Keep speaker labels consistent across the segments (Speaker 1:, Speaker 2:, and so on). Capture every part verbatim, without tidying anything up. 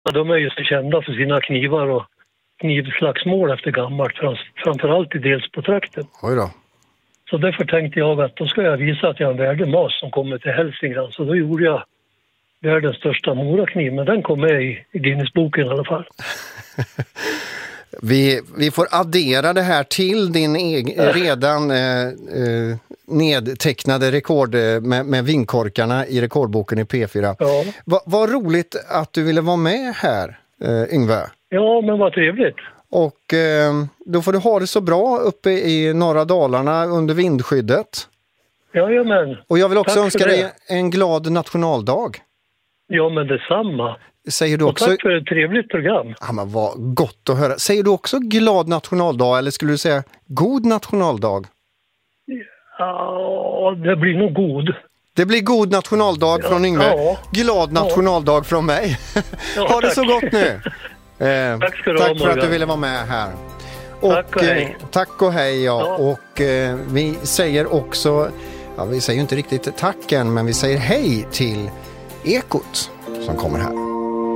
Speaker 1: Ja, de är ju så kända för sina knivar och knivslagsmål efter gammalt, framförallt i Delsbo-trakten.
Speaker 2: Oj då.
Speaker 1: Så därför tänkte jag att då ska jag visa att jag är en värdemas som kommer till Hälsingland. Så då gjorde jag världens största morakniv, men den kom med i, i Guinness-boken i alla fall.
Speaker 2: vi, vi får addera det här till din egen, redan eh, eh, nedtecknade rekord med, med vinkorkarna i rekordboken i P fyra.
Speaker 1: Ja.
Speaker 2: Va, vad roligt att du ville vara med här, eh, Yngve.
Speaker 1: Ja, men vad trevligt.
Speaker 2: Och eh, då får du ha det så bra uppe i norra Dalarna under vindskyddet.
Speaker 1: Jajamän.
Speaker 2: Och jag vill också
Speaker 1: Tack
Speaker 2: önska dig en glad nationaldag.
Speaker 1: Ja, men detsamma.
Speaker 2: Säger du också...
Speaker 1: Och tack för ett trevligt program.
Speaker 2: Ja, men vad gott att höra. Säger du också glad nationaldag eller skulle du säga god nationaldag?
Speaker 1: Ja, det blir nog god.
Speaker 2: Det blir god nationaldag ja, från Yngve. Ja. Glad nationaldag ja. Från mig. Ja, ha det tack. Så gott nu. Eh, tack ska du tack ha, för att du ville vara med här. Och, tack och hej. Eh, tack och hej, ja. ja. Och eh, vi säger också, ja, vi säger inte riktigt tack än, men vi säger hej till Ekot som kommer här.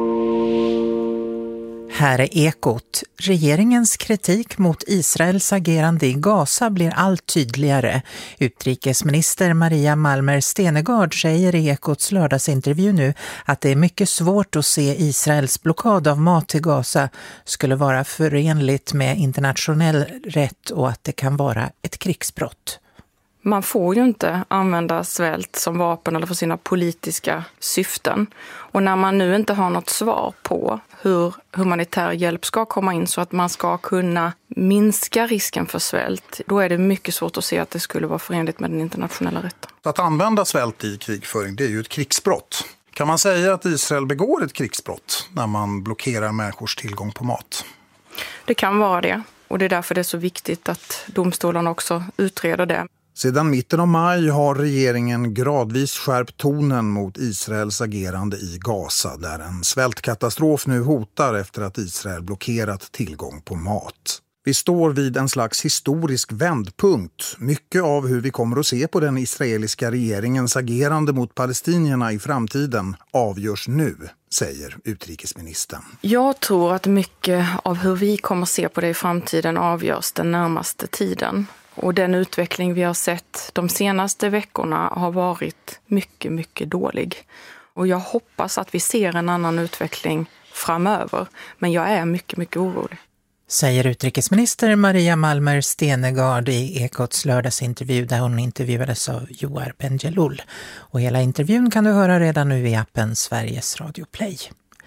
Speaker 3: Här är Ekot. Regeringens kritik mot Israels agerande i Gaza blir allt tydligare. Utrikesminister Maria Malmer Stenegård säger i Ekots lördagsintervju nu att det är mycket svårt att se Israels blockad av mat till Gaza skulle vara förenligt med internationell rätt och att det kan vara ett krigsbrott.
Speaker 4: Man får ju inte använda svält som vapen eller för sina politiska syften. Och när man nu inte har något svar på hur humanitär hjälp ska komma in så att man ska kunna minska risken för svält, då är det mycket svårt att se att det skulle vara förenligt med den internationella rätten.
Speaker 5: Att använda svält i krigföring, det är ju ett krigsbrott. Kan man säga att Israel begår ett krigsbrott när man blockerar människors tillgång på mat?
Speaker 4: Det kan vara det, och det är därför det är så viktigt att domstolarna också utreder det.
Speaker 5: Sedan mitten av maj har regeringen gradvis skärpt tonen mot Israels agerande i Gaza, där en svältkatastrof nu hotar efter att Israel blockerat tillgång på mat. Vi står vid en slags historisk vändpunkt. Mycket av hur vi kommer att se på den israeliska regeringens agerande mot palestinierna i framtiden avgörs nu, säger utrikesministern.
Speaker 4: Jag tror att mycket av hur vi kommer att se på det i framtiden avgörs den närmaste tiden. Och den utveckling vi har sett de senaste veckorna har varit mycket, mycket dålig. Och jag hoppas att vi ser en annan utveckling framöver. Men jag är mycket, mycket orolig.
Speaker 3: Säger utrikesminister Maria Malmer Stenegård i Ekots lördagsintervju där hon intervjuades av Joar Bendjelloul. Och hela intervjun kan du höra redan nu i appen Sveriges Radio Play.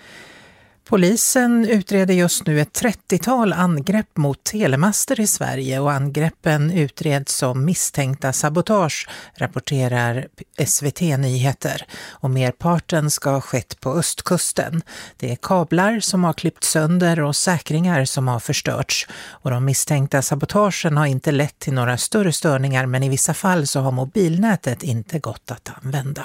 Speaker 3: Polisen utreder just nu ett trettiotal angrepp mot telemaster i Sverige och angreppen utreds som misstänkta sabotage, rapporterar S V T-nyheter. Och merparten ska ha skett på östkusten. Det är kablar som har klippt sönder och säkringar som har förstörts. Och de misstänkta sabotagen har inte lett till några större störningar, men i vissa fall så har mobilnätet inte gått att använda.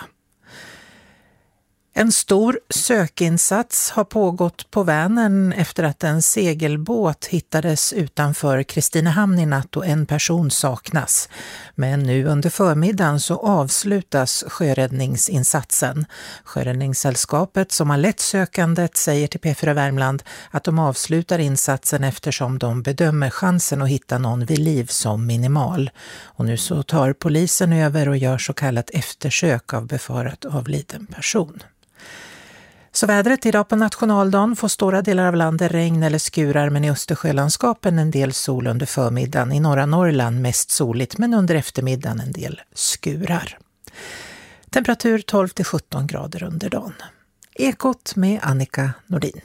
Speaker 3: En stor sökinsats har pågått på Vänern efter att en segelbåt hittades utanför Kristinehamn i natt och en person saknas. Men nu under förmiddagen så avslutas sjöräddningsinsatsen. Sjöräddningssällskapet som har lett sökandet säger till P fyra Värmland att de avslutar insatsen eftersom de bedömer chansen att hitta någon vid liv som minimal. Och nu så tar polisen över och gör så kallat eftersök av befarat avliden person. Så vädret idag på nationaldagen får stora delar av landet regn eller skurar, men i Östersjölandskapen en del sol under förmiddagen. I norra Norrland mest soligt, men under eftermiddagen en del skurar. Temperatur tolv till sjutton grader under dagen. Ekot med Annika Nordin.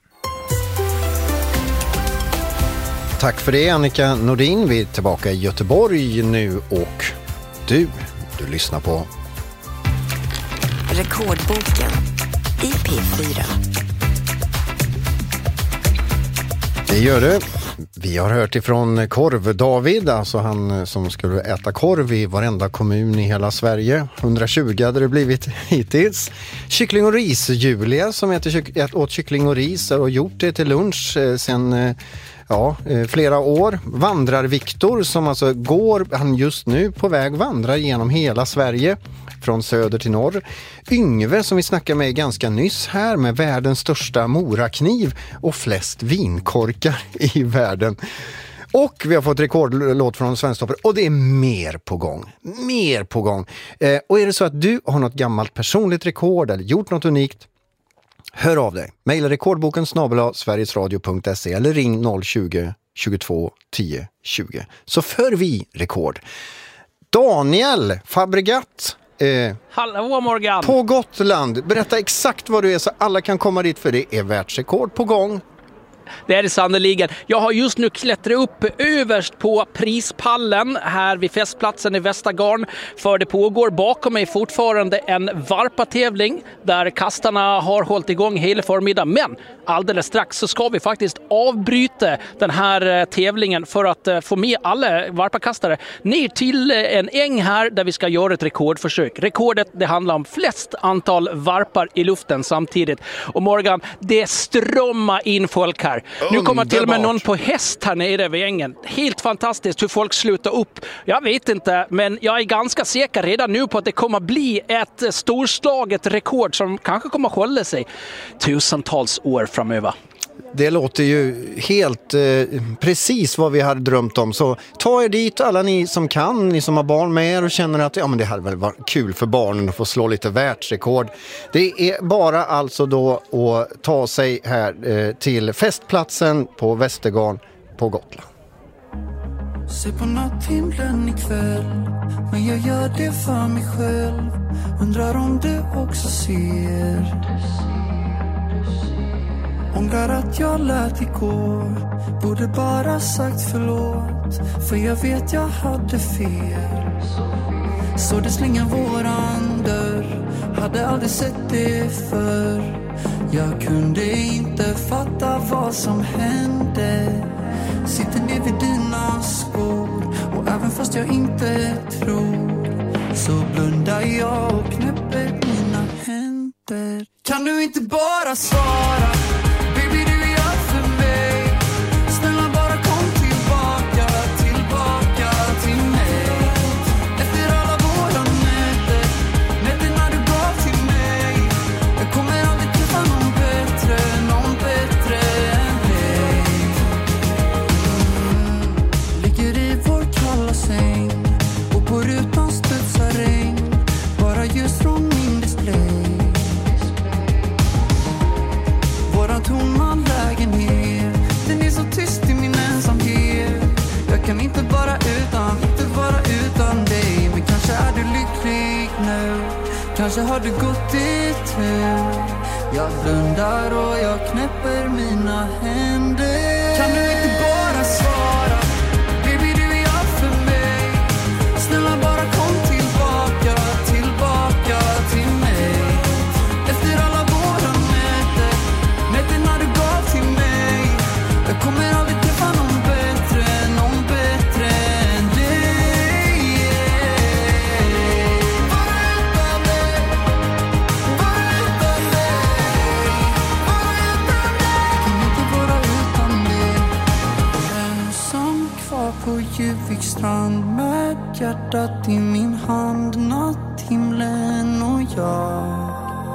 Speaker 2: Tack för det, Annika Nordin. Vi är tillbaka i Göteborg nu och du, du lyssnar på
Speaker 6: Rekordboken i P fyra.
Speaker 2: Det gör det. Vi har hört ifrån Korv-David, alltså han som skulle äta korv i varenda kommun i hela Sverige. hundratjugo hade det blivit hittills. Kyckling och ris, Julia som äter kyck- åt kyckling och ris och gjort det till lunch eh, sen eh, ja, eh, flera år. Vandrar Viktor som alltså går, han just nu på väg vandrar genom hela Sverige. från söder till norr. Yngve som vi snackade med ganska nyss här med världens största morakniv och flest vinkorkar i världen. Och vi har fått rekordlåt från Svensktoppen och det är mer på gång. Mer på gång. Eh, och är det så att du har något gammalt personligt rekord eller gjort något unikt, hör av dig. Maila rekordboken snabel-a sverigesradio punkt se eller ring noll tjugo tjugotvå tio tjugo. Så för vi rekord. Daniel Fabregat. Eh,
Speaker 7: Hallå Morgan.
Speaker 2: På Gotland. Berätta exakt vad du är så alla kan komma dit för det är världsrekord på gång.
Speaker 7: Det är det sannoliken. Jag har just nu klättrat upp överst på prispallen här vid festplatsen i Västergarn. För det pågår bakom mig fortfarande en varpatävling där kastarna har hållit igång hela förmiddagen. Men alldeles strax så ska vi faktiskt avbryta den här tävlingen för att få med alla varpakastare ner till en äng här där vi ska göra ett rekordförsök. Rekordet det handlar om flest antal varpar i luften samtidigt. Och Morgan, det strömmar in folk här. Nu kommer till och med någon på häst här nere vid ängen. Helt fantastiskt hur folk slutar upp. Jag vet inte, men jag är ganska säker redan nu på att det kommer bli ett storslaget rekord som kanske kommer att hålla sig tusentals år framöver.
Speaker 2: Det låter ju helt eh, precis vad vi hade drömt om. Så ta er dit alla ni som kan, ni som har barn med er och känner att ja, men det hade väl varit kul för barnen att få slå lite världsrekord. Det är bara alltså då att ta sig här eh, till festplatsen på Västergarn på Gotland.
Speaker 8: Se på natthimlen ikväll, men jag gör det för mig själv. Undrar om du också ser. Ångrar att jag lät igår, borde bara sagt förlåt. För jag vet jag hade fel. Så det slingar våran dörr, hade aldrig sett det förr. Jag kunde inte fatta vad som hände. Sitter ner vid dina skor, och även fast jag inte tror, så blundar jag och knäpper mina händer. Kan du inte bara svara? Kanske har du gått dit nu. Jag blundar och jag knäpper mina händer. Kan du inte bara svara? Baby, du är allt för mig. Snälla bara kom tillbaka, tillbaka till mig. Efter alla våra nätter, nätterna du gav till mig. Jag kommer aldrig träffa någon bättre, någon bättre än dig. Strand med hjärtat i min hand, natthimlen och jag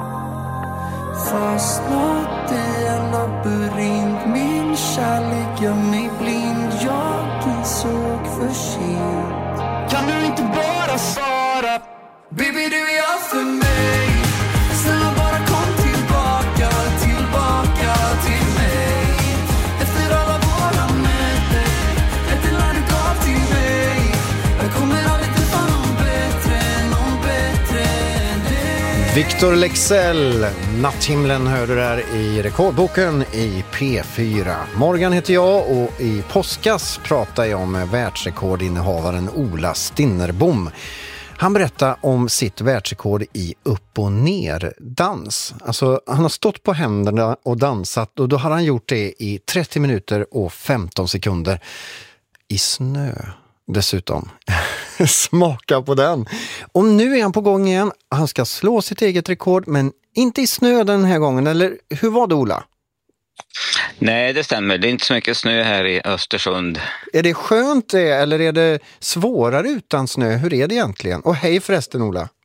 Speaker 8: fastnat i en labyrint. Min kärlek gör mig blind, jag insåg för sent. Kan du inte bara svara? Baby, du är allt för mig. Snälla bara kom tillbaka, tillbaka till mig. Efter alla våra nätter, nätterna du gav till mig. Jag kommer aldrig träffa någon bättre, någon bättre än dig.
Speaker 2: Victor Leksell, Natthimlen hörde där i rekordboken i P fyra. Morgan heter jag och i påskas pratar jag med världsrekordinnehavaren Ola Stinnerbom. Han berättar om sitt världsrekord i upp- och ner-dans. Alltså, han har stått på händerna och dansat och då har han gjort det i trettio minuter och femton sekunder. I snö dessutom. Smaka på den. Och nu är han på gång igen. Han ska slå sitt eget rekord men inte i snö den här gången. Eller hur var det, Ola?
Speaker 9: Nej, det stämmer. Det är inte så mycket snö här i Östersund.
Speaker 2: Är det skönt det eller är det svårare utan snö? Hur är det egentligen? Och hej förresten, Ola.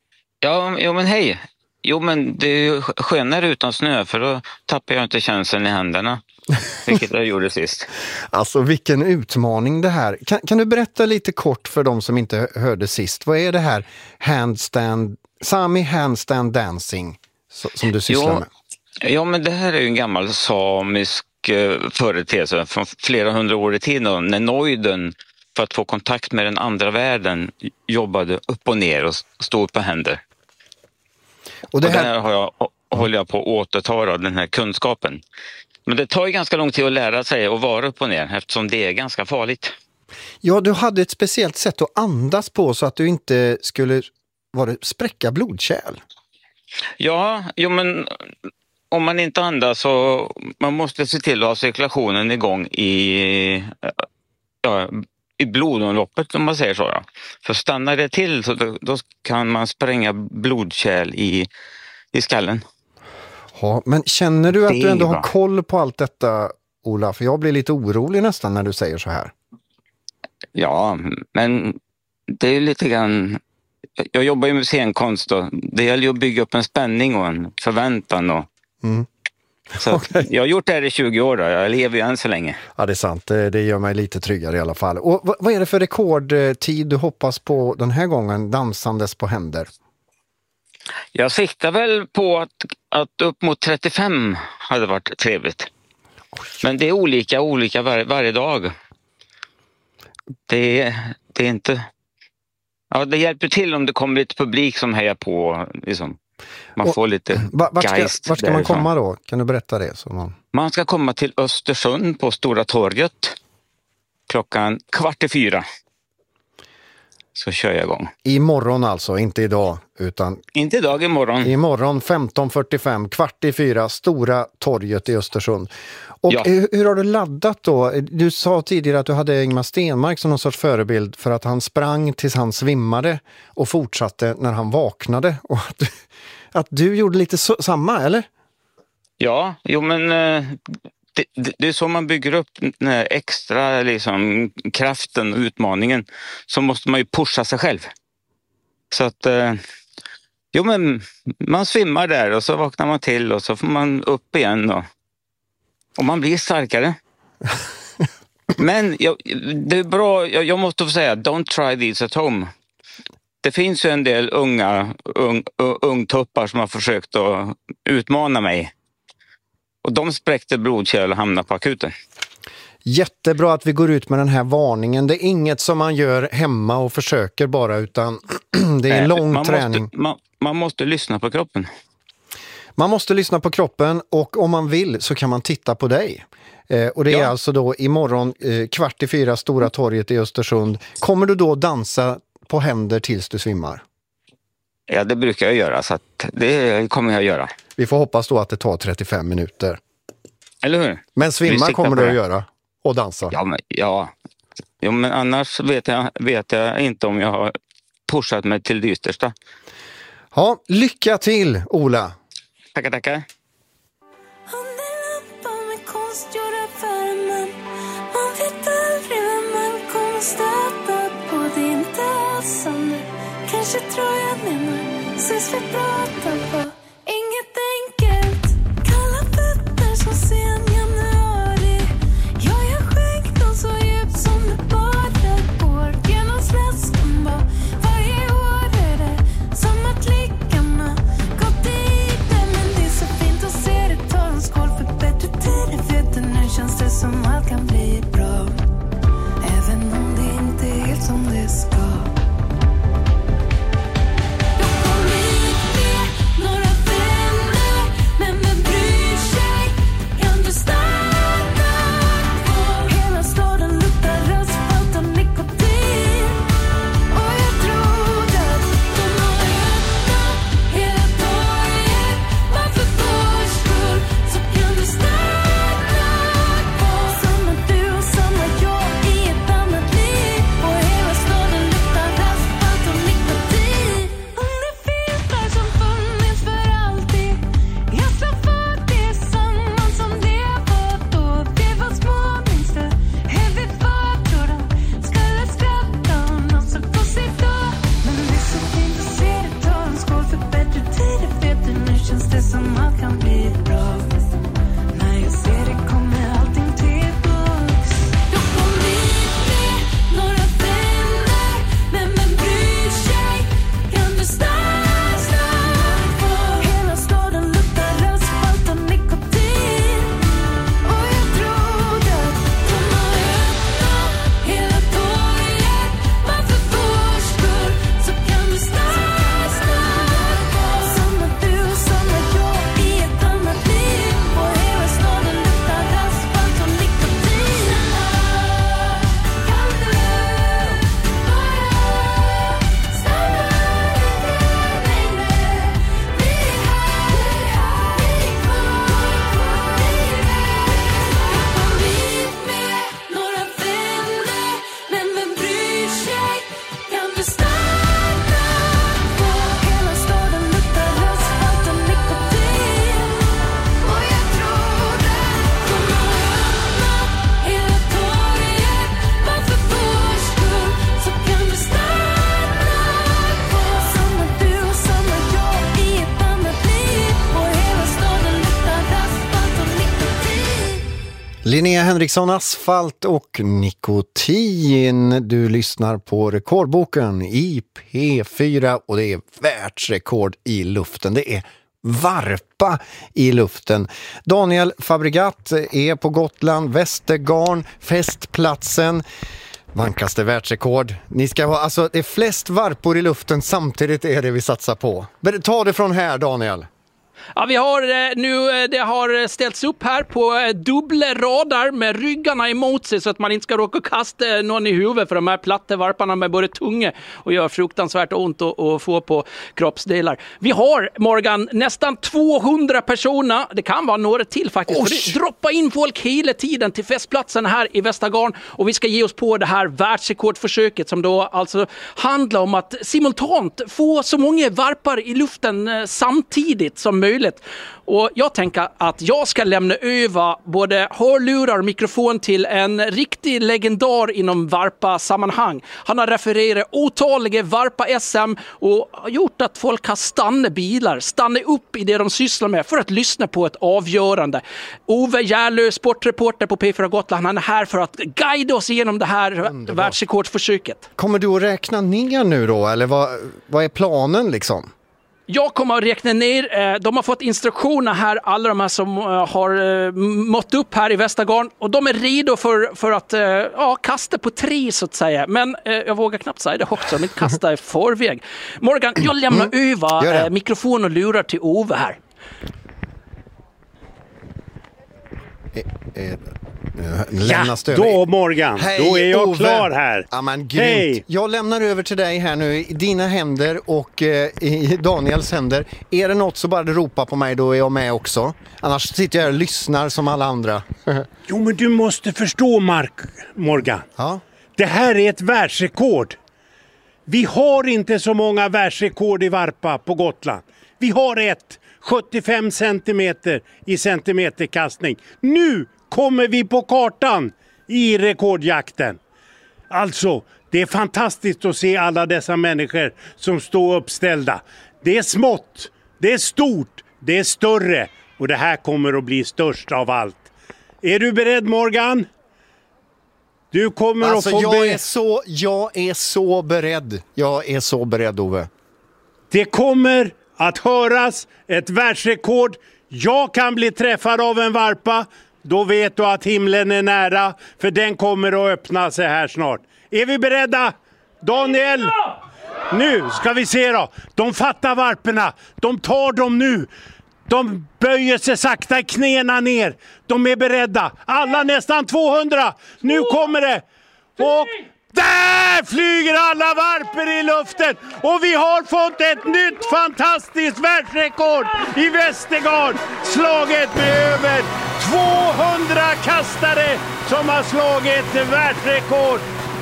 Speaker 9: Ja, jo, men hej. Jo, men det är ju skönare utan snö, för då tappar jag inte känslan i händerna. Vilket jag gjorde sist.
Speaker 2: Alltså vilken utmaning det här. Kan, kan du berätta lite kort för de som inte hörde sist? Vad är det här handstand, Sami handstand dancing som du sysslar
Speaker 9: jo,
Speaker 2: med?
Speaker 9: Ja, men det här är ju en gammal samisk uh, företeelse från flera hundra år i tiden, när Neuden för att få kontakt med den andra världen jobbade upp och ner och stod på händer. Och det här, och där har jag, håller jag på att återta den här kunskapen. Men det tar ju ganska lång tid att lära sig att vara upp och ner, eftersom det är ganska farligt.
Speaker 2: Ja, du hade ett speciellt sätt att andas på så att du inte skulle var det, spräcka blodkärl.
Speaker 9: Ja, jo, men om man inte andas så man måste se till att ha cirkulationen igång i, ja, i blodomloppet, om man säger så. Ja. För stannar det till så då, då kan man spränga blodkärl i, i skallen.
Speaker 2: Ja, men känner du att du ändå har koll på allt detta, Ola? För jag blir lite orolig nästan när du säger så här.
Speaker 9: Ja, men det är lite grann... Jag jobbar ju med scenkonst och det gäller ju att bygga upp en spänning och en förväntan. Och... Mm. Så okay. Jag har gjort det här i tjugo år då. Jag lever ju än så länge.
Speaker 2: Ja, det är sant. Det, det gör mig lite tryggare i alla fall. Och vad, vad är det för rekordtid du hoppas på den här gången, dansandes på händer?
Speaker 9: Jag siktar väl på att, att upp mot trettiofem hade varit trevligt. Men det är olika, olika var, varje dag. Det, det är inte... Ja, det hjälper till om det kommer lite publik som hejar på. Liksom. Man och, får lite
Speaker 2: va, vart ska, geist. Vart ska man komma då? Kan du berätta det? Så man...
Speaker 9: man ska komma till Östersund på Stora torget klockan kvart i fyra. Så kör jag igång.
Speaker 2: Imorgon alltså, inte idag utan...
Speaker 9: Inte idag, imorgon.
Speaker 2: Imorgon femton fyrtiofem, kvart i fyra, Stora torget i Östersund. Och ja. hur, hur har du laddat då? Du sa tidigare att du hade Ingmar Stenmark som någon sorts förebild för att han sprang tills han svimmade och fortsatte när han vaknade. Och att du, att du gjorde lite så, samma, eller?
Speaker 9: Ja, jo men... Det, det, det är så man bygger upp den här extra liksom, kraften och utmaningen. Så måste man ju pusha sig själv. Så att, eh, jo men man svimmar där och så vaknar man till och så får man upp igen och, och man blir starkare. Men jag, det är bra, jag, jag måste få säga, don't try this at home. Det finns ju en del unga ung, ungtuppar som har försökt att utmana mig. Och de spräckte blodkärl och hamnade på akuten.
Speaker 2: Jättebra att vi går ut med den här varningen. Det är inget som man gör hemma och försöker bara, utan det är Nej, lång
Speaker 9: man
Speaker 2: träning.
Speaker 9: Måste, man, man måste lyssna på kroppen.
Speaker 2: Man måste lyssna på kroppen och om man vill så kan man titta på dig. Eh, och det ja. är alltså då imorgon eh, kvart i fyra, Stora torget i Östersund. Kommer du då dansa på händer tills du svimmar?
Speaker 9: Ja, det brukar jag göra, så att det kommer jag göra.
Speaker 2: Vi får hoppas då att det tar trettiofem minuter.
Speaker 9: Eller hur?
Speaker 2: Men svimma kommer du att göra och dansa.
Speaker 9: Ja, men, ja. ja, men annars vet jag, vet jag inte om jag har pushat mig till det yttersta.
Speaker 2: Ja, lycka till, Ola.
Speaker 9: Tackar, tackar.
Speaker 8: Kanske tror jag menar, ses vi pratar på inget enkelt. Kalla fötter som sen januari. Jag är skänkt så djupt som det bara går. Genom släsken var varje år är det som att lyckorna gått i det. Men det är så fint att se det, ta en skål för bättre tider. Vet du, nu känns det som allt kan bli bra. Även om det inte är helt som det ska. Som att
Speaker 2: Linnea Henriksson, Asfalt och Nikotin. Du lyssnar på Rekordboken i P fyra och det är världsrekord i luften. Det är varpa i luften. Daniel Fabregat är på Gotland, Västergarn, festplatsen. Vankaste världsrekord. Ni ska ha, alltså det är flest varpor i luften samtidigt är det vi satsar på. Ta det från här, Daniel.
Speaker 7: Ja, vi har nu, det har ställts upp här på dubbla radar med ryggarna emot sig så att man inte ska råka kasta någon i huvudet, för de här plattevarparna med både tunga och gör fruktansvärt ont att få på kroppsdelar. Vi har, Morgan, nästan tvåhundra personer, det kan vara några till faktiskt, för det droppar in folk hela tiden till festplatsen här i Västergarn, och vi ska ge oss på det här världsrekordförsöket som då alltså handlar om att simultant få så många varpar i luften samtidigt som möjligt. Och jag tänker att jag ska lämna över både hörlurar och mikrofon till en riktig legendar inom varpa-sammanhang. Han har refererat otaliga varpa-S M och har gjort att folk har stannat bilar, stannat upp i det de sysslar med för att lyssna på ett avgörande. Ove Järlö, sportreporter på P fyra Gotland, han är här för att guida oss igenom det här Underbar. världsrekordförsöket.
Speaker 2: Kommer du att räkna ner nu då, eller vad, vad är planen liksom?
Speaker 7: Jag kommer att räkna ner. De har fått instruktioner här, alla de här som har mått upp här i Västergarn. Och de är redo för, för att ja, kasta på tre så att säga. Men jag vågar knappt säga det också, om inte kasta i förväg. Morgan, jag lämnar mm. över mikrofon och lurar till Ove här.
Speaker 10: Eh, eh. Ja, då Morgan, Hej, då är jag Ove. klar här.
Speaker 2: Ja, men Hej. Jag lämnar över till dig här nu i dina händer och eh, i Daniels händer. Är det något så bara ropa på mig, då är jag med också. Annars sitter jag här och lyssnar som alla andra.
Speaker 10: Jo, men du måste förstå, Mark, Morgan.
Speaker 2: Ja?
Speaker 10: Det här är ett världsrekord. Vi har inte så många världsrekord i varpa på Gotland. Vi har ett, sjuttiofem centimeter i centimeterkastning. Nu kommer vi på kartan i rekordjakten. Alltså, det är fantastiskt att se alla dessa människor som står uppställda. Det är smått, det är stort, det är större, och det här kommer att bli störst av allt. Är du beredd, Morgan? Du kommer
Speaker 2: alltså,
Speaker 10: att få...
Speaker 2: Jag,
Speaker 10: be-
Speaker 2: är så, jag är så beredd. Jag är så beredd, Ove.
Speaker 10: Det kommer att höras ett världsrekord. Jag kan bli träffad av en varpa. Då vet du att himlen är nära, för den kommer att öppna sig här snart. Är vi beredda? Daniel! Nu ska vi se då. De fattar varperna. De tar dem nu. De böjer sig sakta i knäna ner. De är beredda. Alla nästan tvåhundra. Nu kommer det. Och där flyger alla varper i luften. Och vi har fått ett nytt fantastiskt världsrekord i Västergarn. Slaget med över tvåhundra kastare som har slagit världsrekord.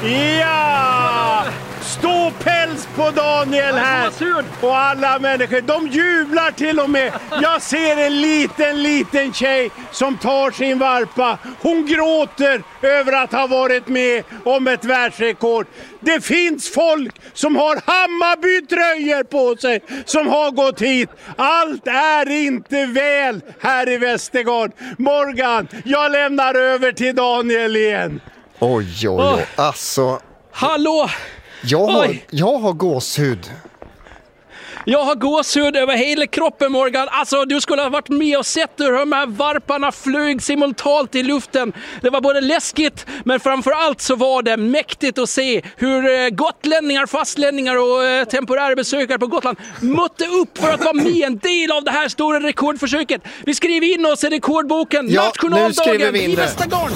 Speaker 10: Ja! Stå päls på Daniel här. Och alla människor, de jublar till och med. Jag ser en liten, liten tjej som tar sin varpa. Hon gråter över att ha varit med om ett världsrekord. Det finns folk som har Hammarby-tröjor på sig som har gått hit. Allt är inte väl här i Västergarn. Morgan, jag lämnar över till Daniel igen.
Speaker 2: Oj, oj, oj. Alltså...
Speaker 7: Hallå!
Speaker 2: Jag har, jag har gåshud.
Speaker 7: Jag har gåshud över hela kroppen, Morgan. Alltså, du skulle ha varit med och sett hur de här varparna flög simultant i luften. Det var både läskigt, men framförallt så var det mäktigt att se hur gotlänningar, fastlänningar och temporära besökare på Gotland mötte upp för att vara med en del av det här stora rekordförsöket. Vi skriver in oss i rekordboken.
Speaker 2: Ja,
Speaker 7: Nationaldagen i Västergarn.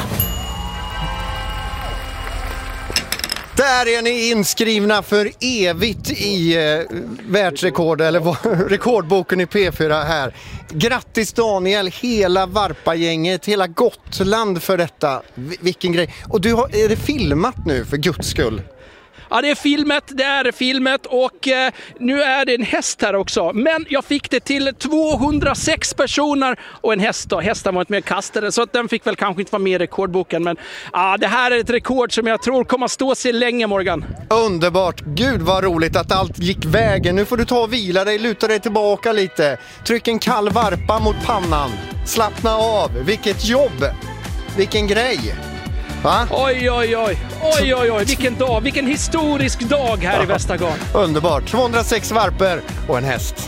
Speaker 2: Där är ni inskrivna för evigt i eh, världsrekord, eller vad, rekordboken i P fyra här. Grattis Daniel, hela varpagänget, hela Gotland för detta. V- vilken grej. Och du har, är det filmat nu för guds skull?
Speaker 7: Ja, det är filmet, det är filmet och eh, nu är det en häst här också. Men jag fick det till tvåhundrasex personer och en häst då. Hästen var inte med kastade, så att den fick väl kanske inte vara med i rekordboken. Men ah, det här är ett rekord som jag tror kommer att stå sig länge, Morgan.
Speaker 2: Underbart, gud vad roligt att allt gick vägen. Nu får du ta och vila dig, luta dig tillbaka lite. Tryck en kall varpa mot pannan. Slappna av, vilket jobb! vilken grej. Va?
Speaker 7: Oj, oj, oj. Oj, oj, oj. Vilken dag. Vilken historisk dag här i Västergarn.
Speaker 2: Underbart. tvåhundrasex varper och en häst.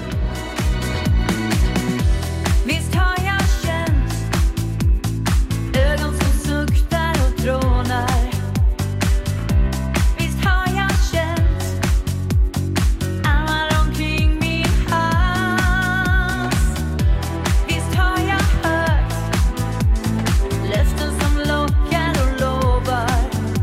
Speaker 8: Visst har jag känt ögon som suktar och trånar. Visst har jag känt armar omkring min hals. Visst har jag hört löften som lockar och lovar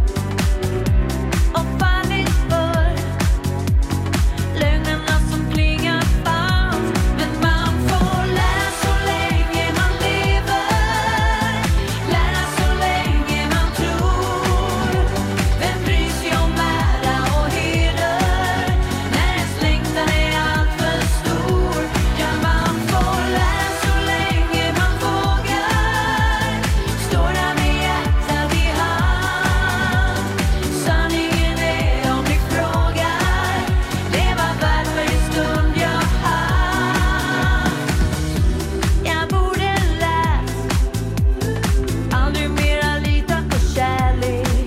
Speaker 8: och fallit för lögnerna som klingar falskt. Men man får lära så länge man lever, lära så länge man tror. Vem bryr sig om ära och heder när ens längtan är allt för stor? Ja, man får lära så länge man vågar, står där med hjärtat i hand. Sanningen är om ni frågar, leva värd varje stund jag haft. Jag borde lärt, aldrig mera lita på kärlek.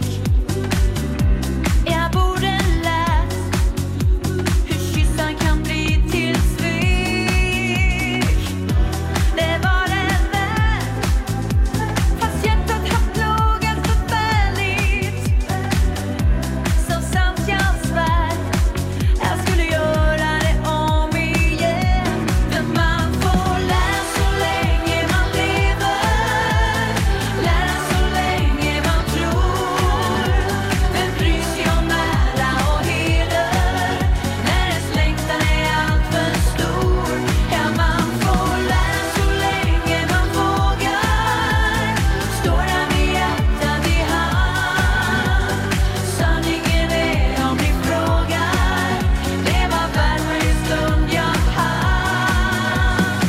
Speaker 8: Jag borde lärt hur kyssar kan bli till svek. Det var det värt, fast hjärtat har plågat förfärligt. Så sant jag svär, jag skulle göra det om igen. För man får lära så länge man lever, lära så länge man tror. Vem bryr sig om ära och heder när ens längtan är allt för stor? Ja, man får lära så länge man vågar, står där med hjärtat i hand. Sanningen är om ni frågar, leva värd varje stund jag haft.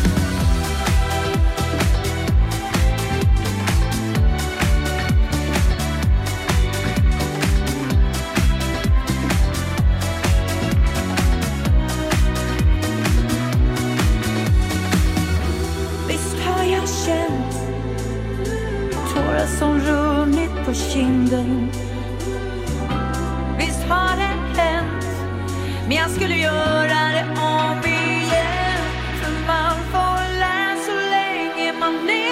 Speaker 8: Visst har jag känt tårar som runnit på kinden. Visst har det hänt, men jag skulle göra det om igen. För man får lära så länge man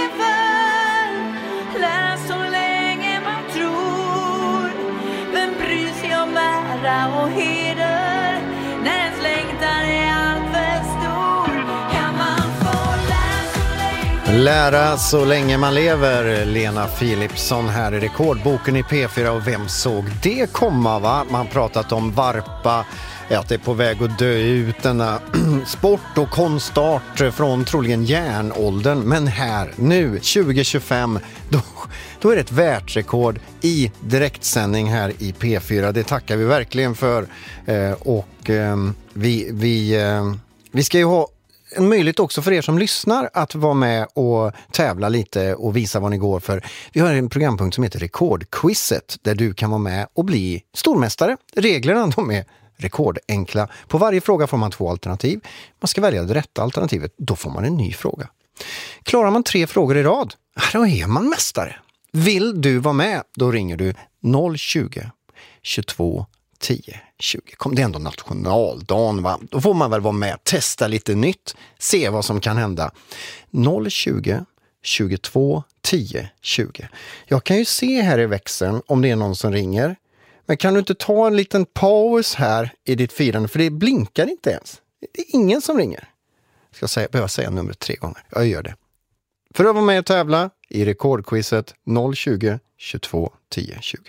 Speaker 8: lever, lära så länge man tror. Vem bryr sig om ära och heder när ens längtan är allt för stor? Ja, man får lära så länge.
Speaker 2: Lära så länge man lever, Lena Philipsson här i Rekordboken i P fyra. Och vem såg det komma, va? Man pratat om varpa, att det är på väg att dö ut, denna sport och konstart från troligen järnåldern. Men här, nu, tjugo tjugofem, då, då är det ett världsrekord i direktsändning här i P fyra. Det tackar vi verkligen för. Eh, och eh, vi, vi, eh, vi ska ju ha en möjlighet också för er som lyssnar att vara med och tävla lite och visa vad ni går för. Vi har en programpunkt som heter Rekordquizet där du kan vara med och bli stormästare. Reglerna, de är rekordenkla. På varje fråga får man två alternativ. Man ska välja det rätta alternativet. Då får man en ny fråga. Klarar man tre frågor i rad, då är man mästare. Vill du vara med, då ringer du noll tjugo, tjugotvå, tio, tjugo. Kom, det är ändå nationaldagen, va? Då får man väl vara med, testa lite nytt, se vad som kan hända. noll tjugo, tjugotvå, tio, tjugo. Jag kan ju se här i växeln om det är någon som ringer. Men kan du inte ta en liten paus här i ditt firande? För det blinkar inte ens. Det är ingen som ringer. Jag ska säga, behöva säga numret tre gånger. Jag gör det. För att vara med och tävla i rekordquizet noll tjugo, tjugotvå, tio, tjugo.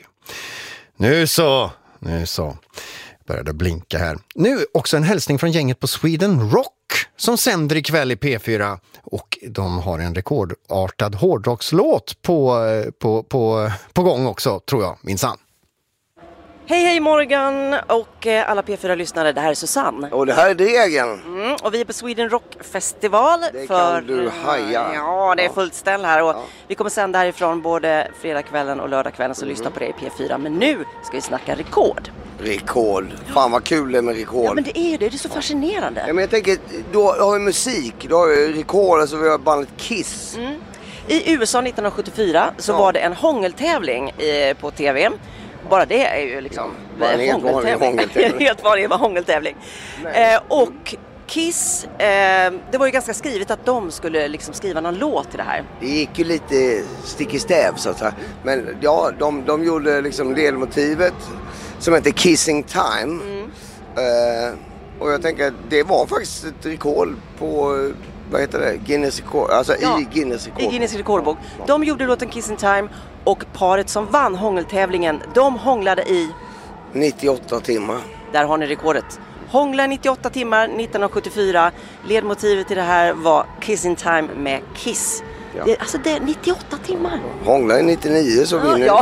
Speaker 2: Nu så, nu så. Började blinka här. Nu också en hälsning från gänget på Sweden Rock som sänder ikväll i P fyra. Och de har en rekordartad hårdrockslåt på, på, på, på gång också, tror jag, minsann.
Speaker 11: Hej hej Morgan och alla P fyra-lyssnare, det här är Susanne.
Speaker 12: Och det här är Degen.
Speaker 11: Mm, och vi är på Sweden Rock Festival.
Speaker 12: Det
Speaker 11: för,
Speaker 12: kan du haja.
Speaker 11: Ja, det är
Speaker 12: ja.
Speaker 11: fullt ställ här och
Speaker 12: ja.
Speaker 11: vi kommer sända härifrån både fredagskvällen och lördagskvällen, så mm. lyssna på det i P fyra. Men nu ska vi snacka rekord.
Speaker 12: Rekord. Fan vad kul det är med rekord.
Speaker 11: Ja men det är ju det, det är så fascinerande.
Speaker 12: Ja men jag tänker, då har vi musik, då har vi rekord, alltså vi har bandet Kiss.
Speaker 11: Mm. I U S A nittonhundrasjuttiofyra så ja. var det en hångeltävling i, på tv. Bara det är ju liksom
Speaker 12: ja, en helt vanlig hångeltävling.
Speaker 11: Helt vanlig hångeltävling. Eh, och Kiss, eh, det var ju ganska skrivet att de skulle liksom skriva någon låt till det här.
Speaker 12: Det gick ju lite stick i stäv så att säga. Men ja, de, de gjorde liksom delmotivet som heter Kissing Time. Mm. Eh, och jag tänker att det var faktiskt ett rekord på, vad heter det, Guinness rekord, alltså ja, i Guinness rekord.
Speaker 11: I Guinness rekordbok. De gjorde låten Kissing Time och paret som vann hångeltävlingen, de hånglade i
Speaker 12: nittioåtta timmar.
Speaker 11: Där har ni rekordet. Hångla nittioåtta timmar nittonhundrasjuttiofyra. Ledmotivet till det här var Kissing Time med Kiss. Ja. Det, alltså det är nittioåtta timmar.
Speaker 12: Hångla i nittionio så vinner
Speaker 11: ja, ja.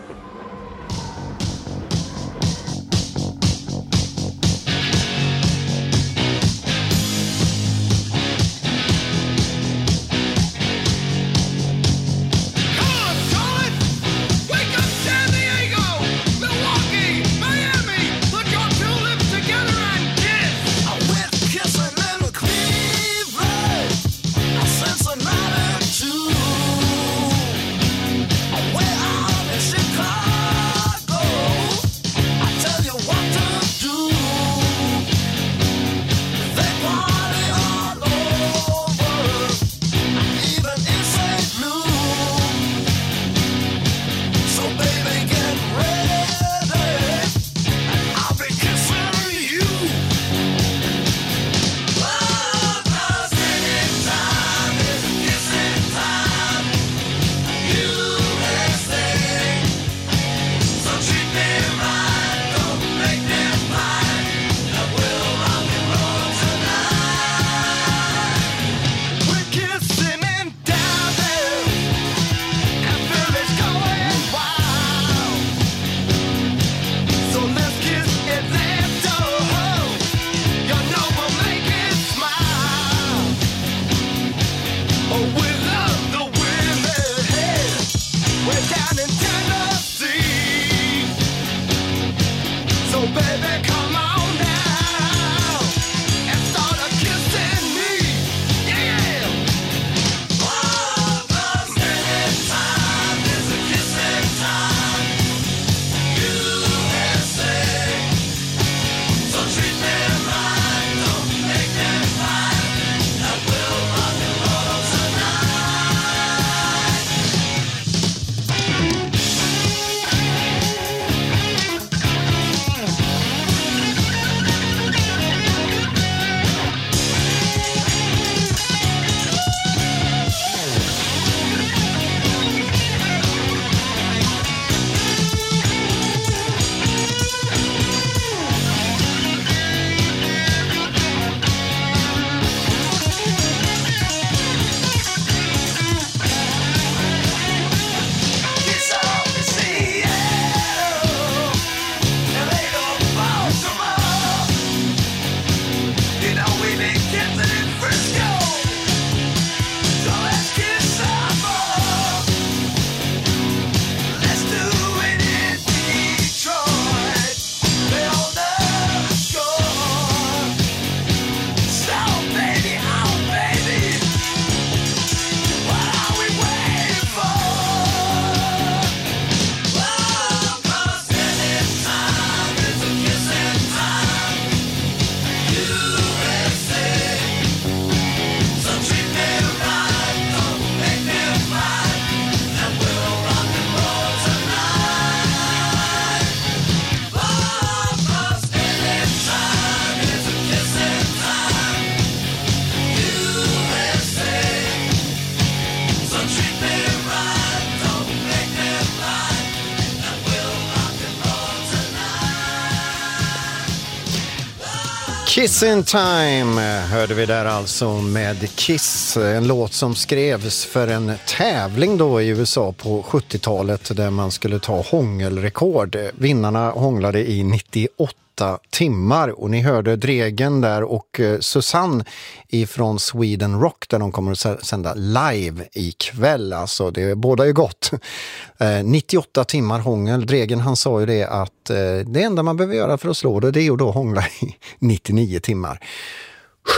Speaker 2: Kissing Time hörde vi där alltså med Kiss, en låt som skrevs för en tävling då i U S A på sjuttiotalet där man skulle ta hångelrekord. Vinnarna hånglade i nittioåtta timmar och ni hörde Dregen där och Susanne ifrån Sweden Rock där de kommer att sända live ikväll. Alltså det är båda ju gott. nittioåtta timmar hångel. Dregen han sa ju det att det enda man behöver göra för att slå det, det är ju då hångla i nittionio timmar.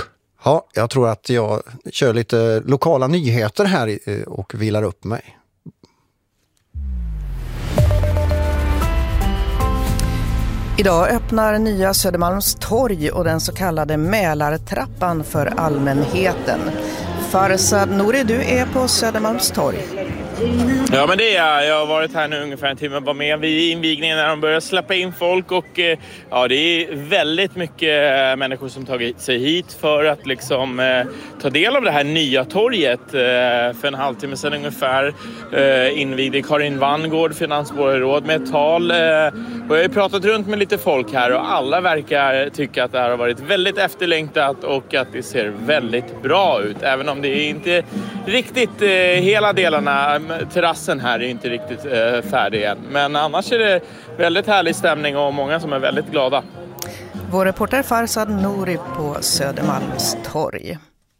Speaker 2: Ja, jag tror att jag kör lite lokala nyheter här och vilar upp mig.
Speaker 13: Idag öppnar nya Södermalms torg och den så kallade Mälartrappan för allmänheten. Farsad Nouri, du är på Södermalms torg.
Speaker 14: Ja, men det är jag. Jag har varit här nu ungefär en timme, var med vid invigningen när de börjar släppa in folk och ja, det är väldigt mycket människor som tagit sig hit för att liksom eh, ta del av det här nya torget. Eh, för en halvtimme sedan ungefär eh, invigde Karin Vangård, finansborgarråd, med ett tal. Eh, och jag har pratat runt med lite folk här och alla verkar tycka att det här har varit väldigt efterlängtat och att det ser väldigt bra ut. Även om det är inte riktigt eh, hela delarna. Terrassen här är inte riktigt eh, färdig än. Men annars är det väldigt härlig stämning och många som är väldigt glada.
Speaker 13: Vår reporter Farsad Nouri på Södermalms torg.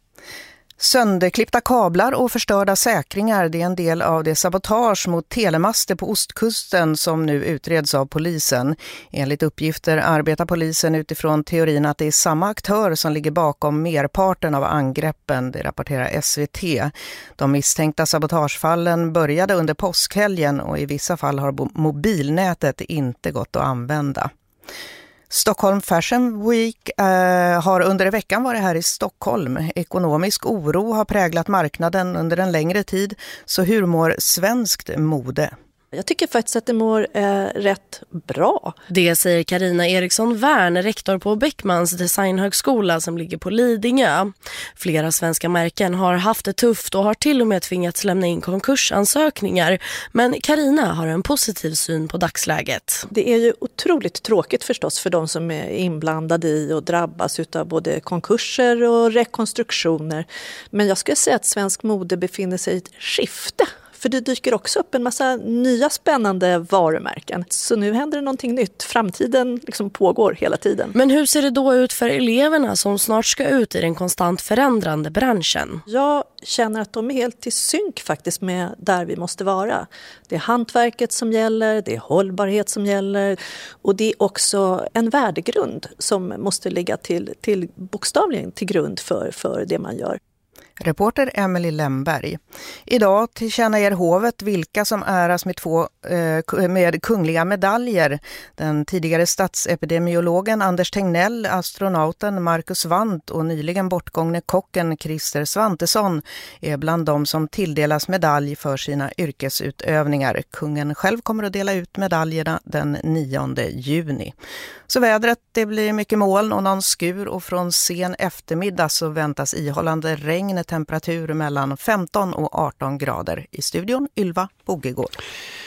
Speaker 13: Sönderklippta kablar och förstörda säkringar, det är en del av det sabotage mot telemaster på ostkusten som nu utreds av polisen. Enligt uppgifter arbetar polisen utifrån teorin att det är samma aktör som ligger bakom merparten av angreppen, det rapporterar S V T. De misstänkta sabotagefallen började under påskhelgen och i vissa fall har mobilnätet inte gått att använda. Stockholm Fashion Week eh, har under veckan varit här i Stockholm. Ekonomisk oro har präglat marknaden under en längre tid. Så hur mår svenskt mode?
Speaker 15: Jag tycker faktiskt att det mår eh, rätt bra.
Speaker 16: Det säger Carina Eriksson Wern, rektor på Beckmans designhögskola som ligger på Lidingö. Flera svenska märken har haft det tufft och har till och med tvingats lämna in konkursansökningar. Men Carina har en positiv syn på dagsläget.
Speaker 15: Det är ju otroligt tråkigt förstås för de som är inblandade i och drabbas av både konkurser och rekonstruktioner. Men jag skulle säga att svensk mode befinner sig i ett skifte. För det dyker också upp en massa nya spännande varumärken. Så nu händer det någonting nytt. Framtiden liksom pågår hela tiden.
Speaker 16: Men hur ser det då ut för eleverna som snart ska ut i den konstant förändrande branschen?
Speaker 15: Jag känner att de är helt i synk faktiskt med där vi måste vara. Det är hantverket som gäller, det är hållbarhet som gäller. Och det är också en värdegrund som måste ligga till, till bokstavligen till grund för, för det man gör.
Speaker 13: Reporter Emily Lemberg. Idag tillkännager hovet vilka som äras med två eh, med kungliga medaljer. Den tidigare statsepidemiologen Anders Tegnell, astronauten Marcus Wandt och nyligen bortgångne kocken Christer Svantesson är bland de som tilldelas medalj för sina yrkesutövningar. Kungen själv kommer att dela ut medaljerna den nionde juni. Så vädret, det blir mycket moln och någon skur och från sen eftermiddag så väntas ihållande regn, temperatur mellan femton och arton grader. I studion Ylva Bogegård.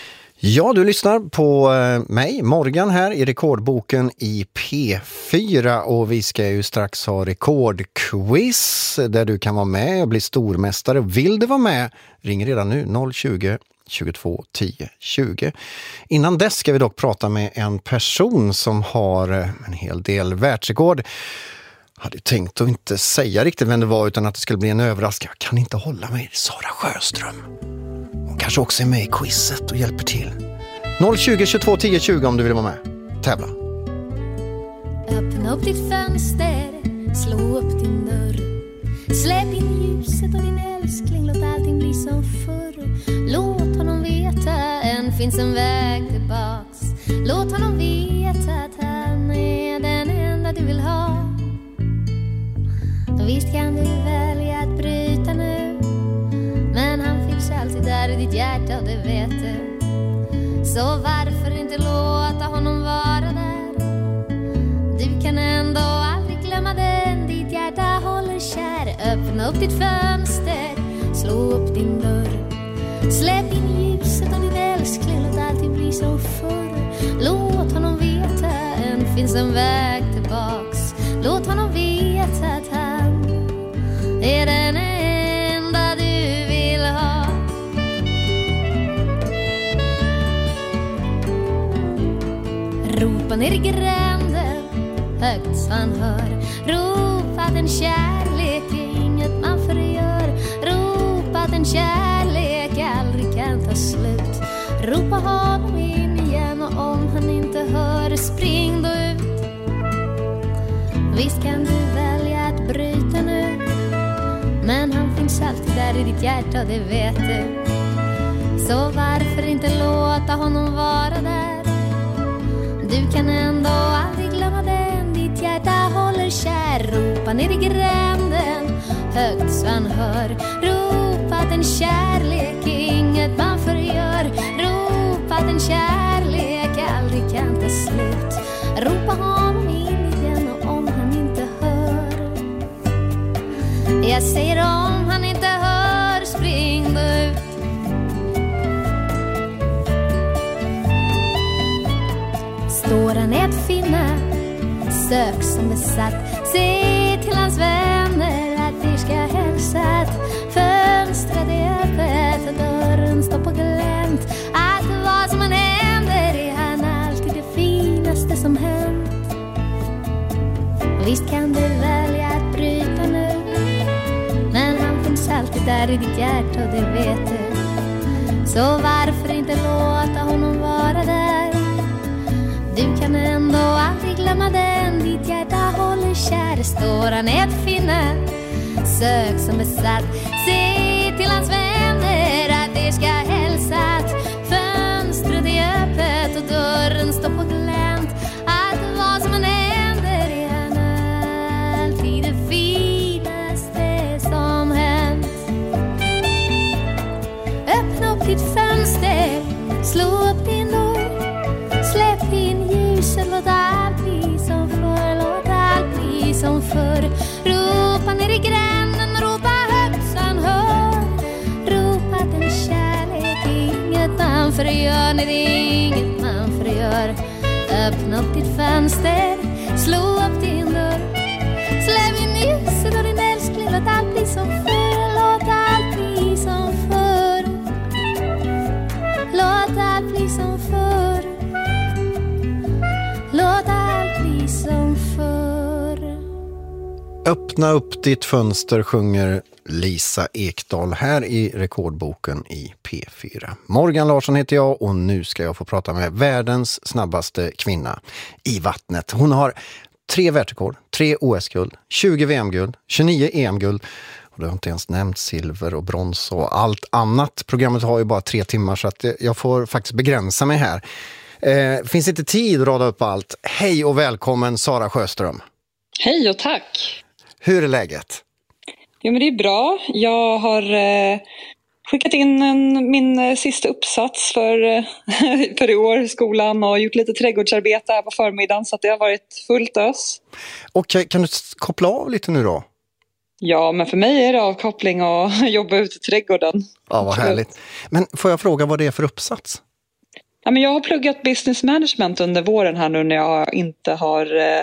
Speaker 2: Ja, du lyssnar på mig, Morgan, här i rekordboken i P fyra och vi ska ju strax ha rekordquiz där du kan vara med och bli stormästare. Vill du vara med? Ring redan nu noll tjugo tjugotvå tio tjugo. Innan dess ska vi dock prata med en person som har en hel del världsrekord. Jag hade tänkt att inte säga riktigt vem det var utan att det skulle bli en överraskning. Jag kan inte hålla mig. Sara Sjöström. Hon kanske också är med i quizet och hjälper till. noll tjugo tjugotvå tio tjugo om du vill vara med. Tävla.
Speaker 17: Öppna upp ditt fönster, slå upp din dörr. Släpp in ljuset och din älskling, låt allting bli som förr. Låt honom veta, än finns en väg tillbaks. Låt honom veta att han är den enda du vill ha. Visst kan du välja att bryta nu, men han finns alltid där i ditt hjärta och det vet du. Så varför inte låta honom vara där? Du kan ändå aldrig glömma den ditt hjärta håller kär. Öppna upp ditt fönster, slå upp din dörr. Släpp in ljuset och din älskling, låt alltid bli som förr. Låt honom veta, än finns en väg tillbaks. Låt honom veta att han är den enda du vill ha. Ropa ner i gränden högt så han hör. Ropa att en kärlek är inget man förgör. Ropa att en kärlek aldrig kan ta slut. Ropa honom in igen och om han inte hör, spring då ut. Visst kan du välja att bryta nu, finns alltid där i ditt hjärta, det vet du. Så varför inte låta honom vara där? Du kan ändå aldrig glömma den ditt hjärta håller kär. Ropa ner i gränden högt så han hör. Ropa att en kärlek är inget man förgör. Ropa att en kärlek aldrig kan ta slut. Ropa honom in igen och om han inte hör. Jag säger om han inte hör, spring då ut. Står han ett finna, sök som besatt. Se till hans vänner att de ska hälsat. Fönstret är öppet och dörren står på glänt. Att vad som än händer är han alltid det finaste som hänt. Visst kan du välja att bryta nu, men han finns alltid där i ditt hjärta och det vet du. Så varför inte låta honom vara där? Du kan ändå aldrig glömma den ditt hjärta håller kär. Står han ett finna, sök som besatt. Se till hans vänner att det ska hälsat. Fönstret är öppet och dörren står på glänt. Att vad som än händer är han alltid det finaste som hänt. Öppna upp ditt fönster, slå upp din dörr. Släpp in ljuset, låt allt bli som förr. Låt allt bli som förr. Ropa ner i gränden, ropa högt så han hör. Ropa att en kärlek är inget man förgör. Nej, det är inget man förgör. Öppna upp ditt fönster, slå upp din dörr. Släpp in ljuset och din älskling, låt allt bli som förr. Låt allt bli som förr. Låt allt bli som förr. Låt allt bli som förr.
Speaker 2: Öppna upp ditt fönster sjunger Lisa Ekdahl här i Rekordboken i P fyra. Morgan Larsson heter jag och nu ska jag få prata med världens snabbaste kvinna i vattnet. Hon har tre världsrekord, tre O S-guld, tjugo V M-guld, tjugonio E M-guld. Och det har inte ens nämnt silver och brons och allt annat. Programmet har ju bara tre timmar så att jag får faktiskt begränsa mig här. Eh, finns inte tid att rada upp allt. Hej och välkommen Sara Sjöström.
Speaker 18: Hej och tack.
Speaker 2: Hur är läget?
Speaker 18: Jo men det är bra. Jag har eh, skickat in en, min eh, sista uppsats för, eh, för i år i skolan och gjort lite trädgårdsarbete här på förmiddagen så att det har varit fullt ös.
Speaker 2: Okej, kan du koppla av lite nu då?
Speaker 18: Ja, men för mig är det avkoppling och jobba ute i trädgården.
Speaker 2: Ja, vad härligt. Men får jag fråga vad det är för uppsats?
Speaker 18: Ja, men jag har pluggat business management under våren här nu när jag inte har... Eh,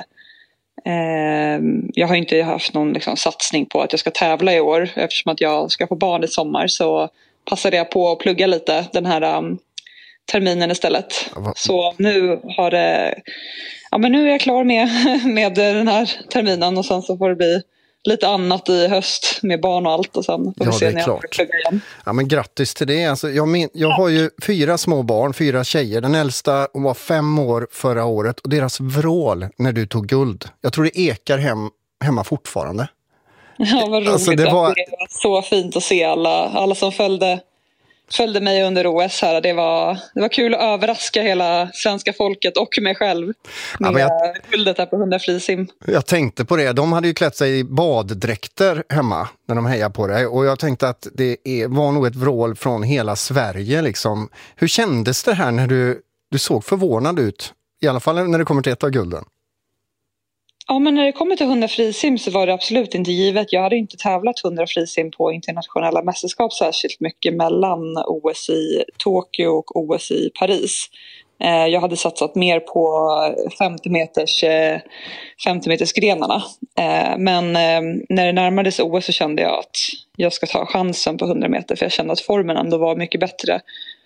Speaker 18: eh, jag har inte haft någon liksom, satsning på att jag ska tävla i år. Eftersom att jag ska få barn i sommar så passade jag på att plugga lite den här um, terminen istället. Ja, så nu har det... Ja, men nu är jag klar med, med den här terminen och sen så får det bli... lite annat i höst med barn och allt och sen får vi
Speaker 2: ja,
Speaker 18: se när jag får plugga igen.
Speaker 2: Ja, men grattis till det. Alltså, jag, men, jag har ju fyra små barn, fyra tjejer. Den äldsta var fem år förra året och deras vrål när du tog guld. Jag tror det ekar hem, hemma fortfarande.
Speaker 18: Ja, vad roligt. Alltså, det, var... det var så fint att se alla, alla som följde, följde mig under O S här. Det var, det var kul att överraska hela svenska folket och mig själv med ja, jag... guldet här på hundra frisim.
Speaker 2: Jag tänkte på det. De hade ju klätt sig i baddräkter hemma när de hejade på dig. Och jag tänkte att det är, var nog ett vrål från hela Sverige. Liksom. Hur kändes det här när du, du såg förvånad ut? I alla fall när det kommer till ett av gulden.
Speaker 18: Ja, men när det kommer till hundra frisim så var det absolut inte givet. Jag hade inte tävlat hundra frisim på internationella mästerskap särskilt mycket mellan O S i Tokyo och O S i Paris. Jag hade satsat mer på femtio meters, femtio meters grenarna. Men när det närmades O S så kände jag att jag ska ta chansen på hundra meter för jag kände att formen ändå var mycket bättre.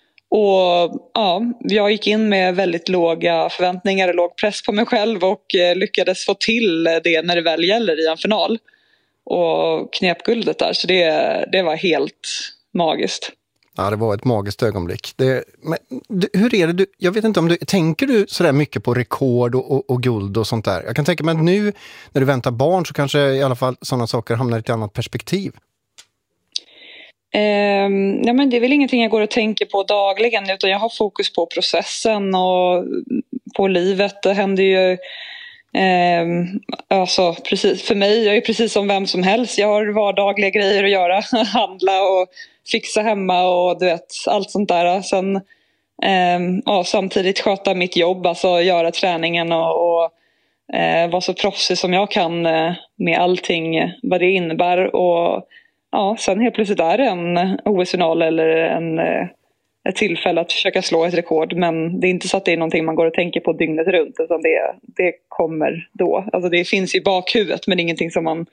Speaker 18: Och ja, jag gick in med väldigt låga förväntningar och låg press på mig själv och eh, lyckades få till det när det väl gäller i en final. Och knep guldet där, så det, det var helt magiskt.
Speaker 2: Ja, det var ett magiskt ögonblick. Det, men, hur är det? Du, jag vet inte om du, tänker du sådär mycket på rekord och, och, och guld och sånt där? Jag kan tänka mig att nu när du väntar barn så kanske i alla fall sådana saker hamnar i ett annat perspektiv.
Speaker 18: Eh, ja, men det är väl ingenting jag går och tänker på dagligen, utan jag har fokus på processen och på livet. Det händer ju eh, alltså, precis, för mig, jag är precis som vem som helst. Jag har vardagliga grejer att göra, handla och fixa hemma och du vet, allt sånt där. Sen eh, ja, samtidigt sköta mitt jobb, alltså göra träningen och, och eh, vara så proffsig som jag kan eh, med allting vad det innebär. Och ja, sen helt plötsligt är det en O S-final eller en, ett tillfälle att försöka slå ett rekord. Men det är inte så att det är någonting man går och tänker på dygnet runt, utan det, det kommer då. Alltså det finns i bakhuvudet, men ingenting som man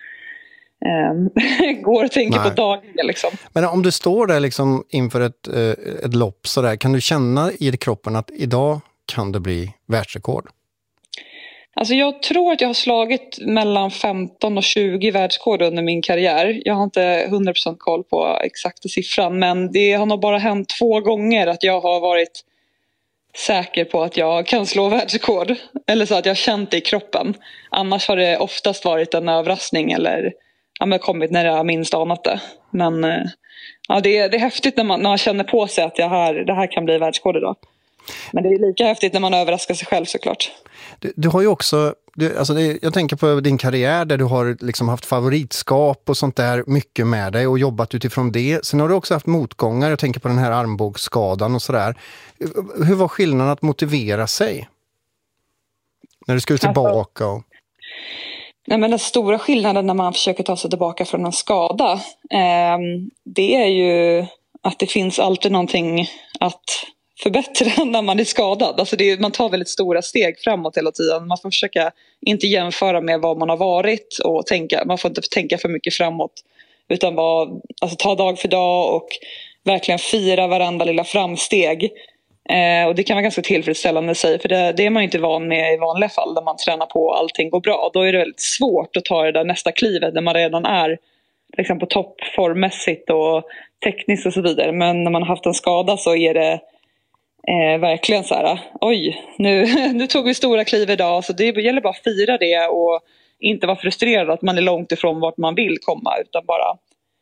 Speaker 18: eh, går och tänker Nej. på dagligen. Liksom.
Speaker 2: Men om du står där liksom inför ett, ett lopp så där, kan du känna i kroppen att idag kan det bli världsrekord?
Speaker 18: Alltså jag tror att jag har slagit mellan femton och tjugo världsrekord under min karriär. Jag har inte hundra procent koll på exakta siffran, men det har nog bara hänt två gånger att jag har varit säker på att jag kan slå världsrekord. Eller så att jag har känt det i kroppen. Annars har det oftast varit en överraskning eller ja, men kommit när jag minst anat det. Men ja, det, är, det är häftigt när man, när man känner på sig att jag här, det här kan bli världsrekord idag. Men det är lika häftigt när man överraskar sig själv såklart.
Speaker 2: Du, du har ju också, du, alltså det, jag tänker på din karriär där du har liksom haft favoritskap och sånt där mycket med dig och jobbat utifrån det. Sen har du också haft motgångar, jag tänker på den här armbågsskadan och sådär. Hur var skillnaden att motivera sig? När du skulle tillbaka och...
Speaker 18: Nej, men den stora skillnaden när man försöker ta sig tillbaka från en skada, eh, det är ju att det finns alltid någonting att förbättra när man är skadad. Alltså det är, man tar väldigt stora steg framåt hela tiden. Man får försöka inte jämföra med vad man har varit och tänka, man får inte tänka för mycket framåt, utan bara, alltså, ta dag för dag och verkligen fira varenda lilla framsteg. Eh, och det kan vara ganska tillfredsställande i sig, för det, det är man inte van med i vanliga fall där man tränar på och allting går bra. Då är det väldigt svårt att ta det där nästa klivet när man redan är liksom på toppformmässigt och tekniskt och så vidare. Men när man har haft en skada så är det Eh, verkligen så här, oj, nu, nu tog vi stora kliv idag, så det gäller bara att fira det och inte vara frustrerad att man är långt ifrån vart man vill komma, utan bara,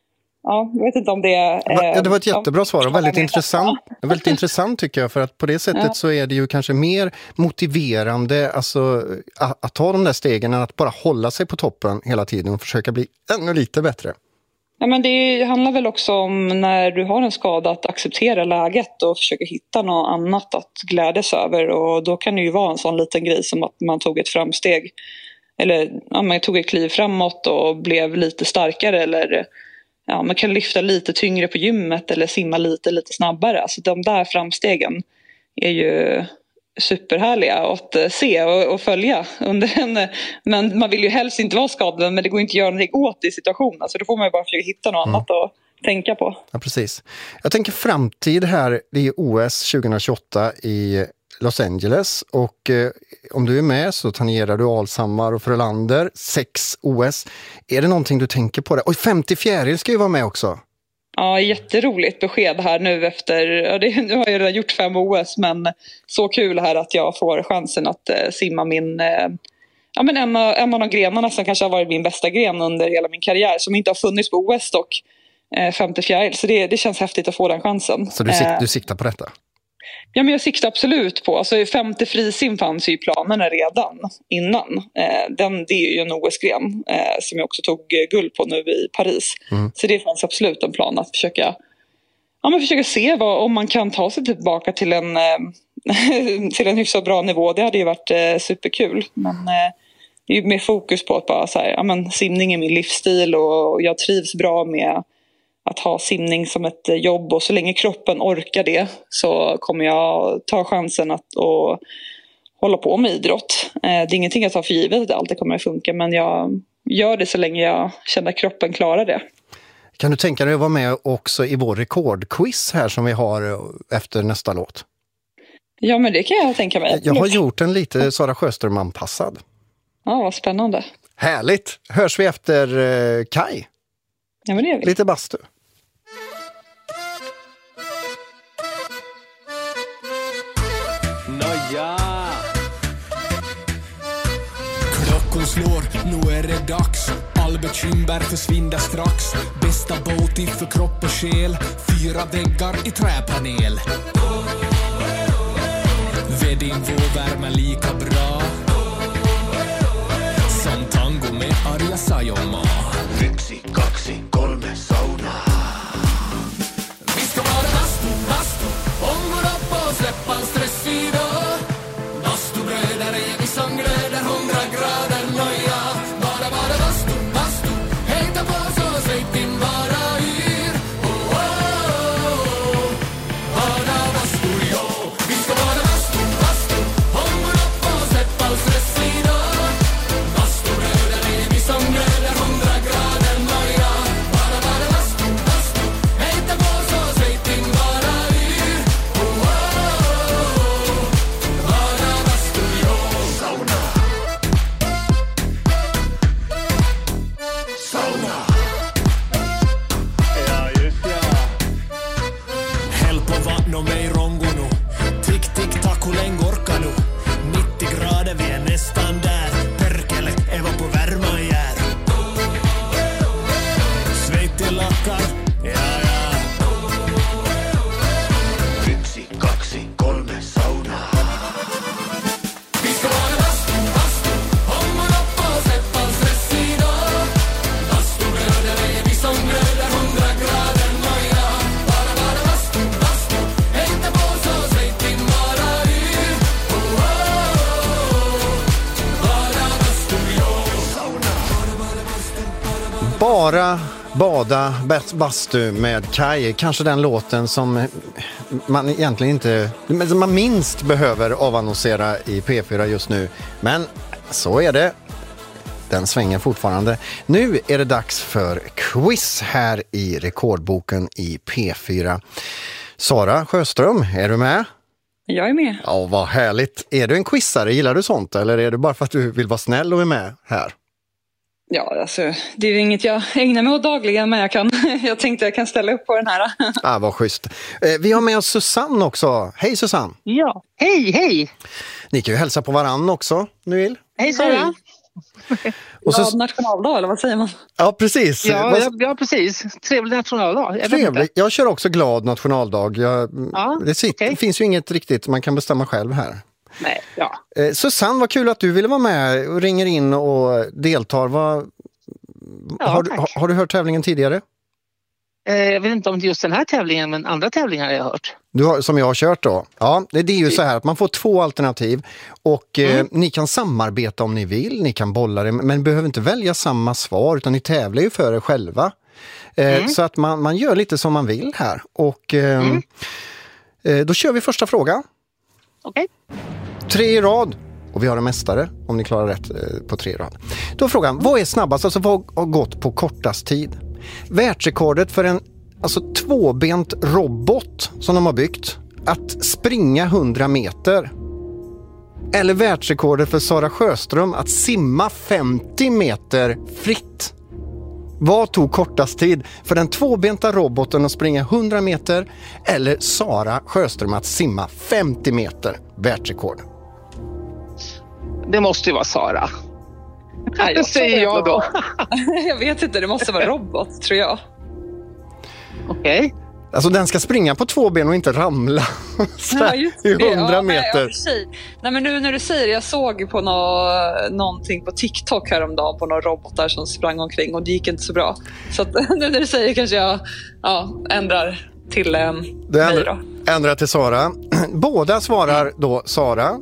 Speaker 18: ja, jag vet inte om det är...
Speaker 2: Eh, det var ett jättebra ja, svar och väldigt intressant, väldigt intressant tycker jag, för att på det sättet ja. så är det ju kanske mer motiverande alltså, att, att ta de där stegen än att bara hålla sig på toppen hela tiden och försöka bli ännu lite bättre.
Speaker 18: Ja, men det handlar väl också om när du har en skada att acceptera läget och försöka hitta något annat att glädjas över, och då kan det ju vara en sån liten grej som att man tog ett framsteg eller ja, man tog ett kliv framåt och blev lite starkare, eller ja, man kan lyfta lite tyngre på gymmet eller simma lite lite snabbare. Alltså de där framstegen är ju superhärliga att se och, och följa under en, men man vill ju helst inte vara skadad, men det går inte att göra någonting åt i situationen, så då får man ju bara försöka hitta något mm. annat att tänka på.
Speaker 2: Ja, precis. Jag tänker framtid här, det är O S tjugohundratjugoåtta i Los Angeles, och eh, om du är med så tangerar du Alshammar och Frölander, sex O S. Är det någonting du tänker på det? Och femtio fjäril ska ju vara med också.
Speaker 18: Ja, jätteroligt besked här nu efter, ja, det, nu har jag redan gjort fem O S, men så kul här att jag får chansen att eh, simma min, eh, ja men en av, en av de grenarna som kanske har varit min bästa gren under hela min karriär, som inte har funnits på O S dock, eh, femtio fjäril, så det, det känns häftigt att få den chansen.
Speaker 2: Så du, sik- du siktar på detta?
Speaker 18: Ja, men jag siktar absolut på, alltså femtio frisim fanns ju i planerna redan innan. Eh, den, det är ju en O S-gren eh, som jag också tog guld på nu i Paris. Mm. Så det fanns absolut en plan att försöka, ja, men försöka se vad, om man kan ta sig tillbaka till en, eh, till en hyfsat bra nivå. Det hade ju varit eh, superkul. Men eh, det är ju mer fokus på att bara så här, ja, men simning är min livsstil och jag trivs bra med att ha simning som ett jobb, och så länge kroppen orkar det så kommer jag ta chansen att och hålla på med idrott. Det är ingenting jag tar för givet att det alltid kommer att funka, men jag gör det så länge jag känner att kroppen klarar det.
Speaker 2: Kan du tänka dig att vara med också i vår rekordquiz här som vi har efter nästa låt?
Speaker 18: Ja, men det kan jag tänka mig.
Speaker 2: Jag har gjort en lite Sara Sjöström-anpassad.
Speaker 18: Ja, vad spännande.
Speaker 2: Härligt! Hörs vi efter eh, Kai?
Speaker 18: Ja, men det gör vi.
Speaker 2: Lite bastu.
Speaker 8: Nåja. Klockan slår, nu är det dags. All bekymmer försvinner strax. Bästa båt för kropp och själ. Fyra väggar i träpanel. Vedinvåvärme lika bra som tango med Arja Saijonmaa.
Speaker 19: Yksi, kaksi, kolme, sauna.
Speaker 8: Vi ska vara bastu, bastu. Ångår upp och släppa stress idag. Bastubröder är vi som glöder hundra grader nöja. Bara, bara bastu, bastu. Hejta på så släpp din bara yr. Oh, oh, oh. Bara bastu, ja. Vi ska vara bastu, bastu. Ångår upp och släppa stress idag. Bastubröder är vi som glöder hundra grader nöja. Bara, bara bastu, bastu. Hejta på så släpp din bara yr. Oh, oh, oh. Bara bastu, ja.
Speaker 19: Sauna. Sauna.
Speaker 8: Ja, just ja. Häll på vatten och mig rongo nu. Tick, tick, tack, hur länge orkar nu? nittio grader, vi är nästan där. Perkele, Eva på värma jär. Sveitti lackar, ja, ja.
Speaker 19: Yksi, kaksi, kolme, sauna.
Speaker 8: Vi ska vara bastu, bastu. Ångår upp och släppa stress idag. Bastubröder är vi som glöder hundra grader nöja. Bara, bara bastu, bastu. Hejta på så släpp din bara yr. Oh, oh, oh. Bara bastu, ja.
Speaker 2: Bara bada bäst bastu med Kaj. Kanske den låten som man egentligen inte, som man minst behöver avannonsera i P fyra just nu. Men så är det. Den svänger fortfarande. Nu är det dags för quiz här i Rekordboken i P fyra. Sara Sjöström, är du med?
Speaker 18: Jag är med.
Speaker 2: Ja, vad härligt. Är du en quizare? Gillar du sånt? Eller är det bara för att du vill vara snäll och är med här?
Speaker 18: Ja, alltså, det är ju inget jag ägnar mig åt dagligen, men jag, kan, jag tänkte jag kan ställa upp på den här.
Speaker 2: Ah, vad schysst. Eh, vi har med oss Susanne också. Hej Susanne.
Speaker 20: Ja, hej, hej.
Speaker 2: Ni kan ju hälsa på varann också, nu vill.
Speaker 20: Hej Sara.
Speaker 2: Och så...
Speaker 18: Glad nationaldag, eller vad säger man?
Speaker 2: Ja, precis.
Speaker 20: Ja,
Speaker 2: Vad...
Speaker 20: ja, ja precis. Trevlig nationaldag. Jag
Speaker 2: Trevlig. Jag kör också glad nationaldag. Jag...
Speaker 20: Ja,
Speaker 2: det sitter...
Speaker 20: okay.
Speaker 2: finns ju inget riktigt man kan bestämma själv här.
Speaker 20: Nej, ja.
Speaker 2: Eh, Susanne, vad kul att du ville vara med och ringer in och deltar. Vad...
Speaker 20: Ja,
Speaker 2: har, du, har, har du hört tävlingen tidigare?
Speaker 20: Eh, jag vet inte om just den här tävlingen, men andra tävlingar har jag hört.
Speaker 2: Du har, som jag har kört då. Ja, det, det är ju så här att man får två alternativ och eh,
Speaker 20: Mm.
Speaker 2: ni kan samarbeta om ni vill, ni kan bolla det, men behöver inte välja samma svar utan ni tävlar ju för er själva. Eh,
Speaker 20: Mm.
Speaker 2: Så att man, man gör lite som man vill här. Och eh,
Speaker 20: Mm.
Speaker 2: eh, då kör vi första frågan.
Speaker 20: Okej.
Speaker 2: Tre i rad. Och vi har en mästare om ni klarar rätt eh, på tre i rad. Då är frågan, vad är snabbast, alltså vad har gått på kortast tid? Världsrekordet för en alltså tvåbent robot som de har byggt att springa hundra meter. Eller världsrekordet för Sara Sjöström att simma femtio meter fritt. Vad tog kortast tid för den tvåbenta roboten att springa hundra meter eller Sara Sjöström att simma femtio meter? Världsrekord.
Speaker 20: Det måste ju vara Sara.
Speaker 18: Nej, jag
Speaker 20: det säger jag då.
Speaker 18: Jag vet inte, det måste vara robot, tror jag.
Speaker 20: Okej. Okay.
Speaker 2: Alltså den ska springa på två ben och inte ramla
Speaker 18: ja, just
Speaker 2: i hundra
Speaker 18: ja,
Speaker 2: meter.
Speaker 18: Nej, nej, men nu när du säger det, jag såg på nå, någonting på TikTok häromdagen på några robotar som sprang omkring och det gick inte så bra. Så att, nu när du säger kanske jag ja, ändrar till eh, mig då.
Speaker 2: Ändrar till Sara. Båda svarar då Sara.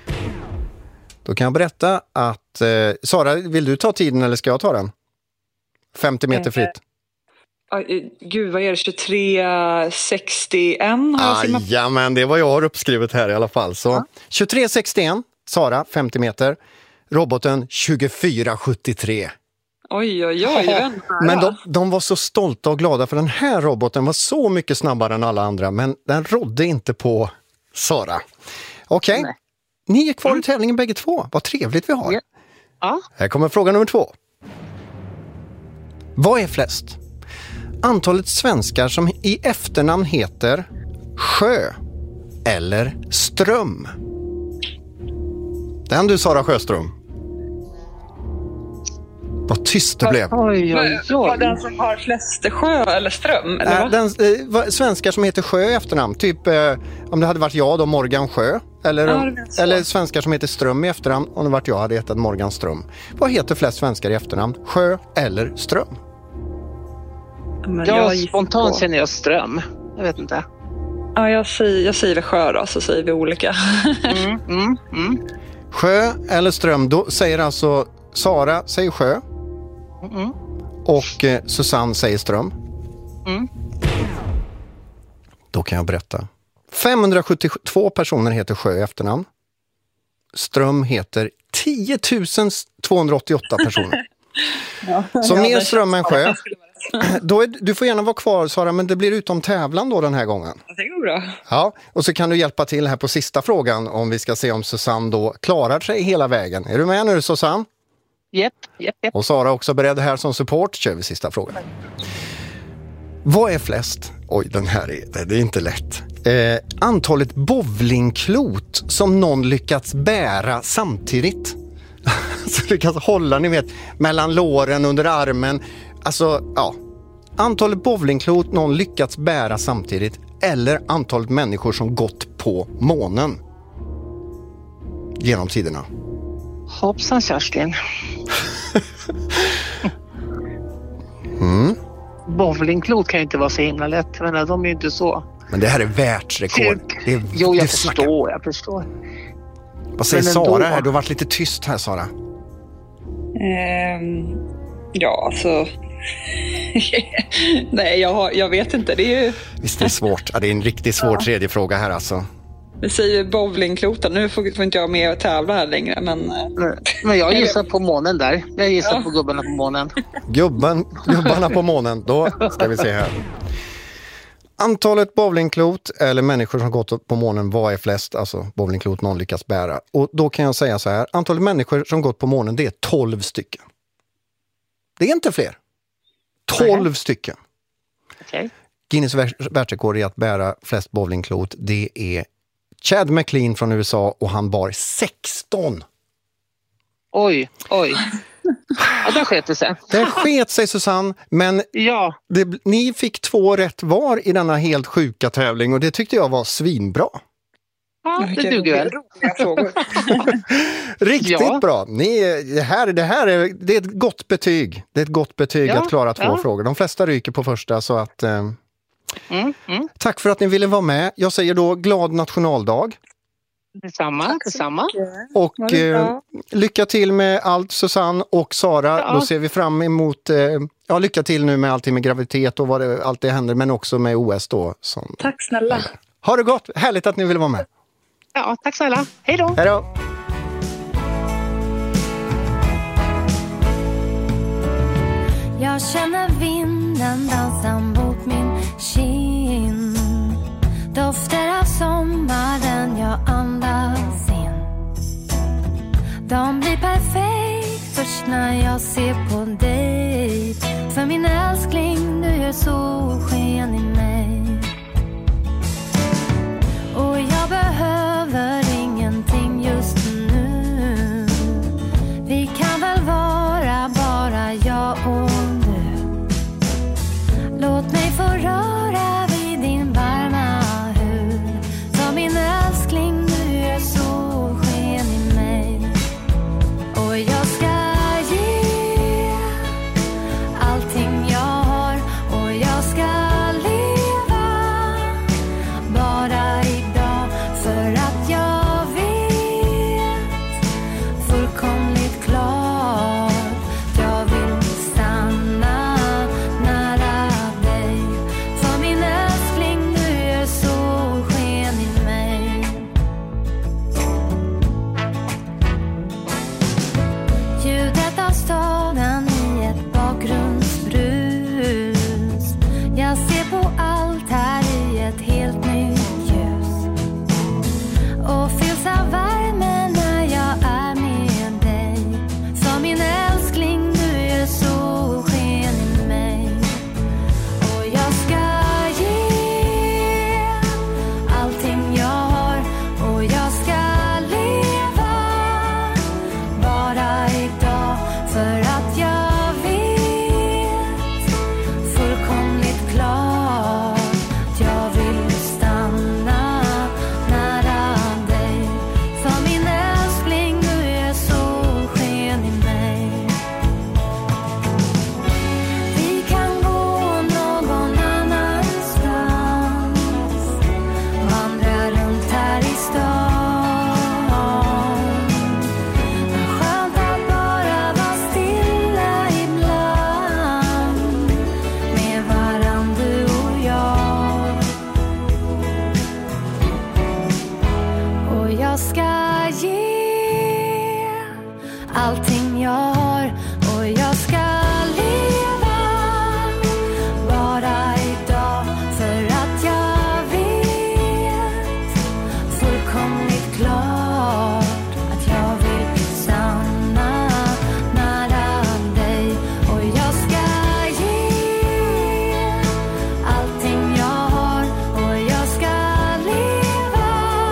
Speaker 2: Då kan jag berätta att eh, Sara, vill du ta tiden eller ska jag ta den? femtio meter fritt.
Speaker 18: Gud, vad är det? tjugotre sextioen har jag simmat.
Speaker 2: Ja, men det var jag har uppskrivet här i alla fall. Så
Speaker 18: Ja.
Speaker 2: tjugotre sextioen, Sara, femtio meter. Roboten tjugofyra sjuttiotre.
Speaker 18: Oj, oj, oj.
Speaker 2: Men de, de var så stolta och glada för den här roboten var så mycket snabbare än alla andra. Men den rådde inte på Sara. Okej, okay. Ni är kvar mm. i tävlingen bägge två. Vad trevligt vi har.
Speaker 20: Ja. Ja.
Speaker 2: Här kommer fråga nummer två. Vad är flest? Antalet svenskar som i efternamn heter Sjö eller Ström? Den du, Sara Sjöström. Vad tyst det blev.
Speaker 18: Oj, oj, oj. Var den som har flest sjö eller ström? Eller
Speaker 2: äh, den, eh, svenskar som heter Sjö i efternamn. Typ eh, om det hade varit jag då, Morgan Sjö. Eller, ja, eller svenskar som heter Ström i efternamn. Om det varit jag hade hetat Morgan Ström. Vad heter flest svenskar i efternamn? Sjö eller Ström?
Speaker 20: Men jag, jag spontant känner jag Ström. Jag vet inte.
Speaker 18: Ja, jag säger, jag säger Sjö då, så säger vi olika.
Speaker 20: mm, mm, mm.
Speaker 2: Sjö eller Ström, då säger alltså Sara säger Sjö.
Speaker 20: Mm.
Speaker 2: Och eh, Susanne säger Ström.
Speaker 20: Mm.
Speaker 2: Då kan jag berätta. femhundrasjuttiotvå personer heter Sjö i efternamn. Ström heter tio tusen tvåhundraåttioåtta personer. ja, så mer Ström än Sjö. Då är, du får gärna vara kvar, Sara, men det blir utom tävlan då den här gången.
Speaker 18: Det går bra.
Speaker 2: Ja, och så kan du hjälpa till här på sista frågan om vi ska se om Susanne då klarar sig hela vägen. Är du med nu, Susanne?
Speaker 20: Japp, japp, japp.
Speaker 2: Och Sara också beredd här som support. Kör vi sista frågan. Vad är flest? Oj, den här är, det är inte lätt. Eh, antalet bowlingklot som någon lyckats bära samtidigt. Så lyckas hålla, ni vet, mellan låren, under armen. Alltså, ja. Antalet bowlingklot någon lyckats bära samtidigt. Eller antalet människor som gått på månen. Genom tiderna.
Speaker 20: Hoppsan, Kerstin.
Speaker 2: mm.
Speaker 20: Bowlingklot kan ju inte vara så himla lätt. Men de är ju inte så.
Speaker 2: Men det här är världsrekord. Det är,
Speaker 20: jo, jag förstår, snackar. jag förstår.
Speaker 2: Vad säger Sara här? Du har varit lite tyst här, Sara.
Speaker 18: Um, ja, alltså... Nej, jag, har, jag vet inte. Det är ju...
Speaker 2: Visst är det svårt. Ja, det är en riktigt svår ja. tredje fråga här alltså.
Speaker 18: Vi säger bowlingkloten. Nu får, får inte jag med och tävla här längre. Men,
Speaker 20: men jag gissar på månen där. Jag gissar ja. på gubbarna på månen.
Speaker 2: Gubben, gubbarna på månen. Då ska vi se här. Antalet bowlingklot eller människor som gått på månen, vad är flest? Alltså bowlingklot någon lyckas bära. Och då kan jag säga så här. Antalet människor som gått på månen, det är tolv stycken. Det är inte fler. tolv Nej. stycken.
Speaker 20: Okay.
Speaker 2: Guinness världsrekord i att bära flest bowlingklot, det är Chad McLean från U S A och han bar sexton.
Speaker 20: Oj, oj. Ja, det sket det sig.
Speaker 2: Det sket sig, Susanne, men
Speaker 20: ja.
Speaker 2: det, ni fick två rätt var i denna helt sjuka tävling och det tyckte jag var svinbra.
Speaker 20: Ja, det duger väl.
Speaker 2: Riktigt ja. bra. Ni, det, här, det här är, det är ett gott betyg. Det är ett gott betyg ja, att klara två ja. frågor. De flesta ryker på första så att... Eh,
Speaker 20: mm, mm.
Speaker 2: Tack för att ni ville vara med. Jag säger då glad nationaldag.
Speaker 20: Detsamma, detsamma.
Speaker 2: Och eh, lycka till med allt, Susanne och Sara. Ja. Då ser vi fram emot... Eh, ja, lycka till nu med allting med graviditet och vad det, allt det händer. Men också med O S då. Som,
Speaker 18: Tack snälla.
Speaker 2: Eh, ha det gott. Härligt att ni ville vara med.
Speaker 20: Ja, tack snälla. Hej då.
Speaker 2: Hej då.
Speaker 17: Jag känner vinden dansa mot min kind. Dofter av sommaren jag andas in. De blir perfekt först när jag ser på dig. För min älskling, du gör solsken i mig. Och jag behöver ingenting just nu. Vi kan väl vara bara jag och du. Låt mig få röra vid din varma hud. För min älskling, du är solsken i mig. Och jag ska ge allting jag jag ska ge allting jag har, och jag ska leva bara idag, för att jag vet fullkomligt klart att jag vill stanna nära dig. Och jag ska ge allting jag har, och jag ska leva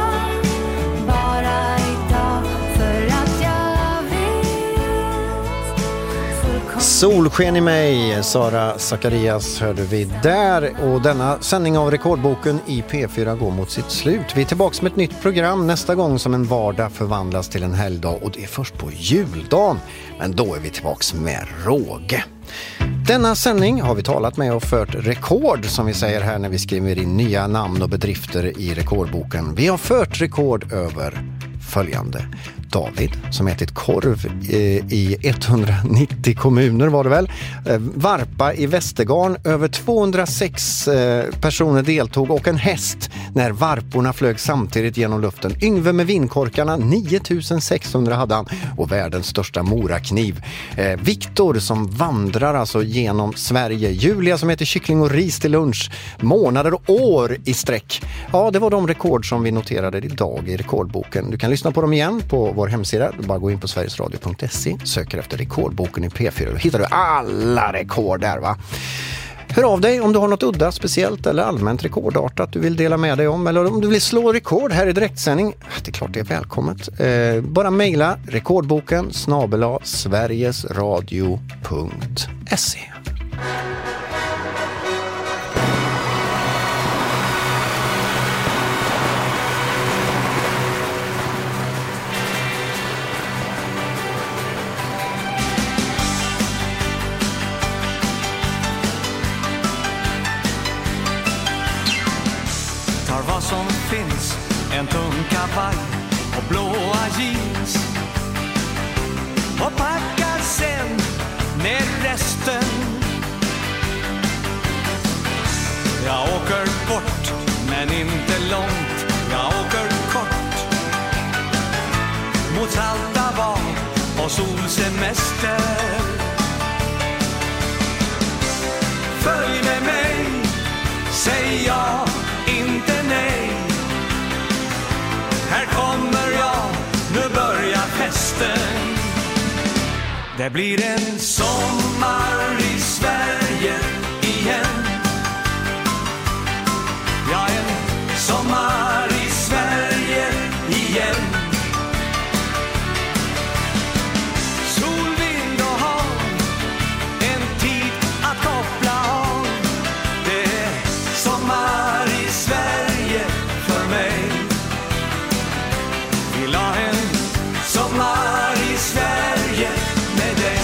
Speaker 17: bara idag, för att jag vet fullkomligt.
Speaker 2: Solsken i mig, Sara Zacharias hörde vi där, och denna sändning av Rekordboken i P fyra går mot sitt slut. Vi är tillbaka med ett nytt program nästa gång som en vardag förvandlas till en helgdag, och det är först på juldagen, men då är vi tillbaka med råge. Denna sändning har vi talat med och fört rekord, som vi säger här när vi skriver in nya namn och bedrifter i Rekordboken. Vi har fört rekord över följande: David som ätit korv i etthundranittio kommuner var det väl. Varpa i Västergarn, över tvåhundrasex personer deltog, och en häst när varporna flög samtidigt genom luften. Yngve med vinkorkarna, nio tusen sexhundra hade han, och världens största morakniv. Viktor som vandrar alltså genom Sverige. Julia som äter kyckling och ris till lunch månader och år i sträck. Ja, det var de rekord som vi noterade idag i Rekordboken. Du kan lyssna på dem igen på vår hemsida. Du bara gå in på sverigesradio punkt se, söker efter Rekordboken i P fyra. Då hittar du alla rekord där, va? Hör av dig om du har något udda, speciellt eller allmänt rekordartat du vill dela med dig om, eller om du vill slå rekord här i direktsändning. Det är klart det är välkommet. Eh, bara mejla rekordboken snabel-a sverigesradio punkt se.
Speaker 8: Vad som finns, en tung kavaj och blåa jeans, och packar sen med resten. Jag åker bort men inte långt, jag åker kort mot salta bad och solsemester. Följ med mig, säg ja, inte nej. Här kommer jag, nu börjar festen. Det blir en sommar i Sverige igen. Ja, en sommar i Sverige igen. Sol, vind och hav, en tid att koppla av. Det är sommar i Sverige för mig. Vill ha en sommar i Sverige med dig.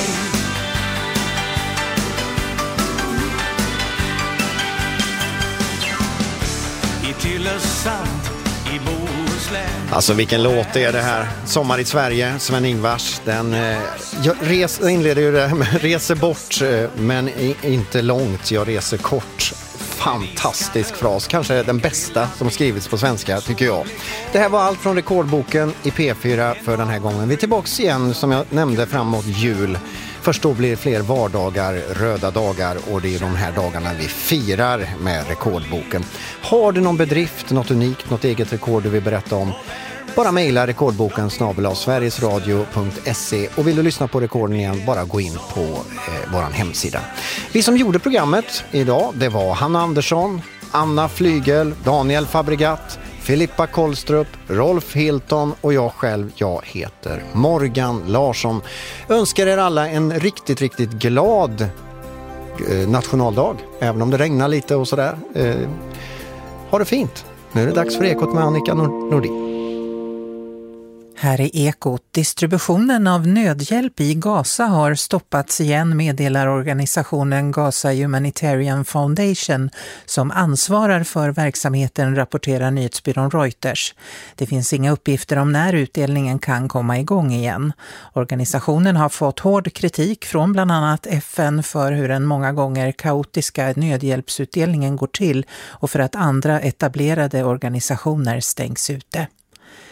Speaker 8: I Tylösand, i Bohuslän.
Speaker 2: Alltså vilken låt är det här? Sommar i Sverige, Sven-Ingvars. Den eh, jag res, inleder ju det med reser bort, eh, men i, inte långt, jag reser kort. Fantastisk fras, kanske den bästa som skrivits på svenska, tycker jag. Det här var allt från Rekordboken i P fyra för den här gången. Vi är tillbaka igen, som jag nämnde, framåt jul. Först då blir det fler vardagar, röda dagar, och det är de här dagarna vi firar med Rekordboken. Har du någon bedrift, något unikt, något eget rekord du vill berätta om? Bara mejla rekordboken snabel-a sverigesradio punkt se, och vill du lyssna på rekorden igen, bara gå in på eh, våran hemsida. Vi som gjorde programmet idag, det var Hanna Andersson, Anna Flygel, Daniel Fabregat, Filippa Kollstrup, Rolf Hilton och jag själv, jag heter Morgan Larsson. Önskar er alla en riktigt, riktigt glad eh, nationaldag, även om det regnar lite och sådär. Eh, ha det fint. Nu är det dags för Ekot med Annika Nordin.
Speaker 3: Här är Ekot. Distributionen av nödhjälp i Gaza har stoppats igen, meddelar organisationen Gaza Humanitarian Foundation som ansvarar för verksamheten, rapporterar nyhetsbyrån Reuters. Det finns inga uppgifter om när utdelningen kan komma igång igen. Organisationen har fått hård kritik från bland annat F N för hur den många gånger kaotiska nödhjälpsutdelningen går till och för att andra etablerade organisationer stängs ute.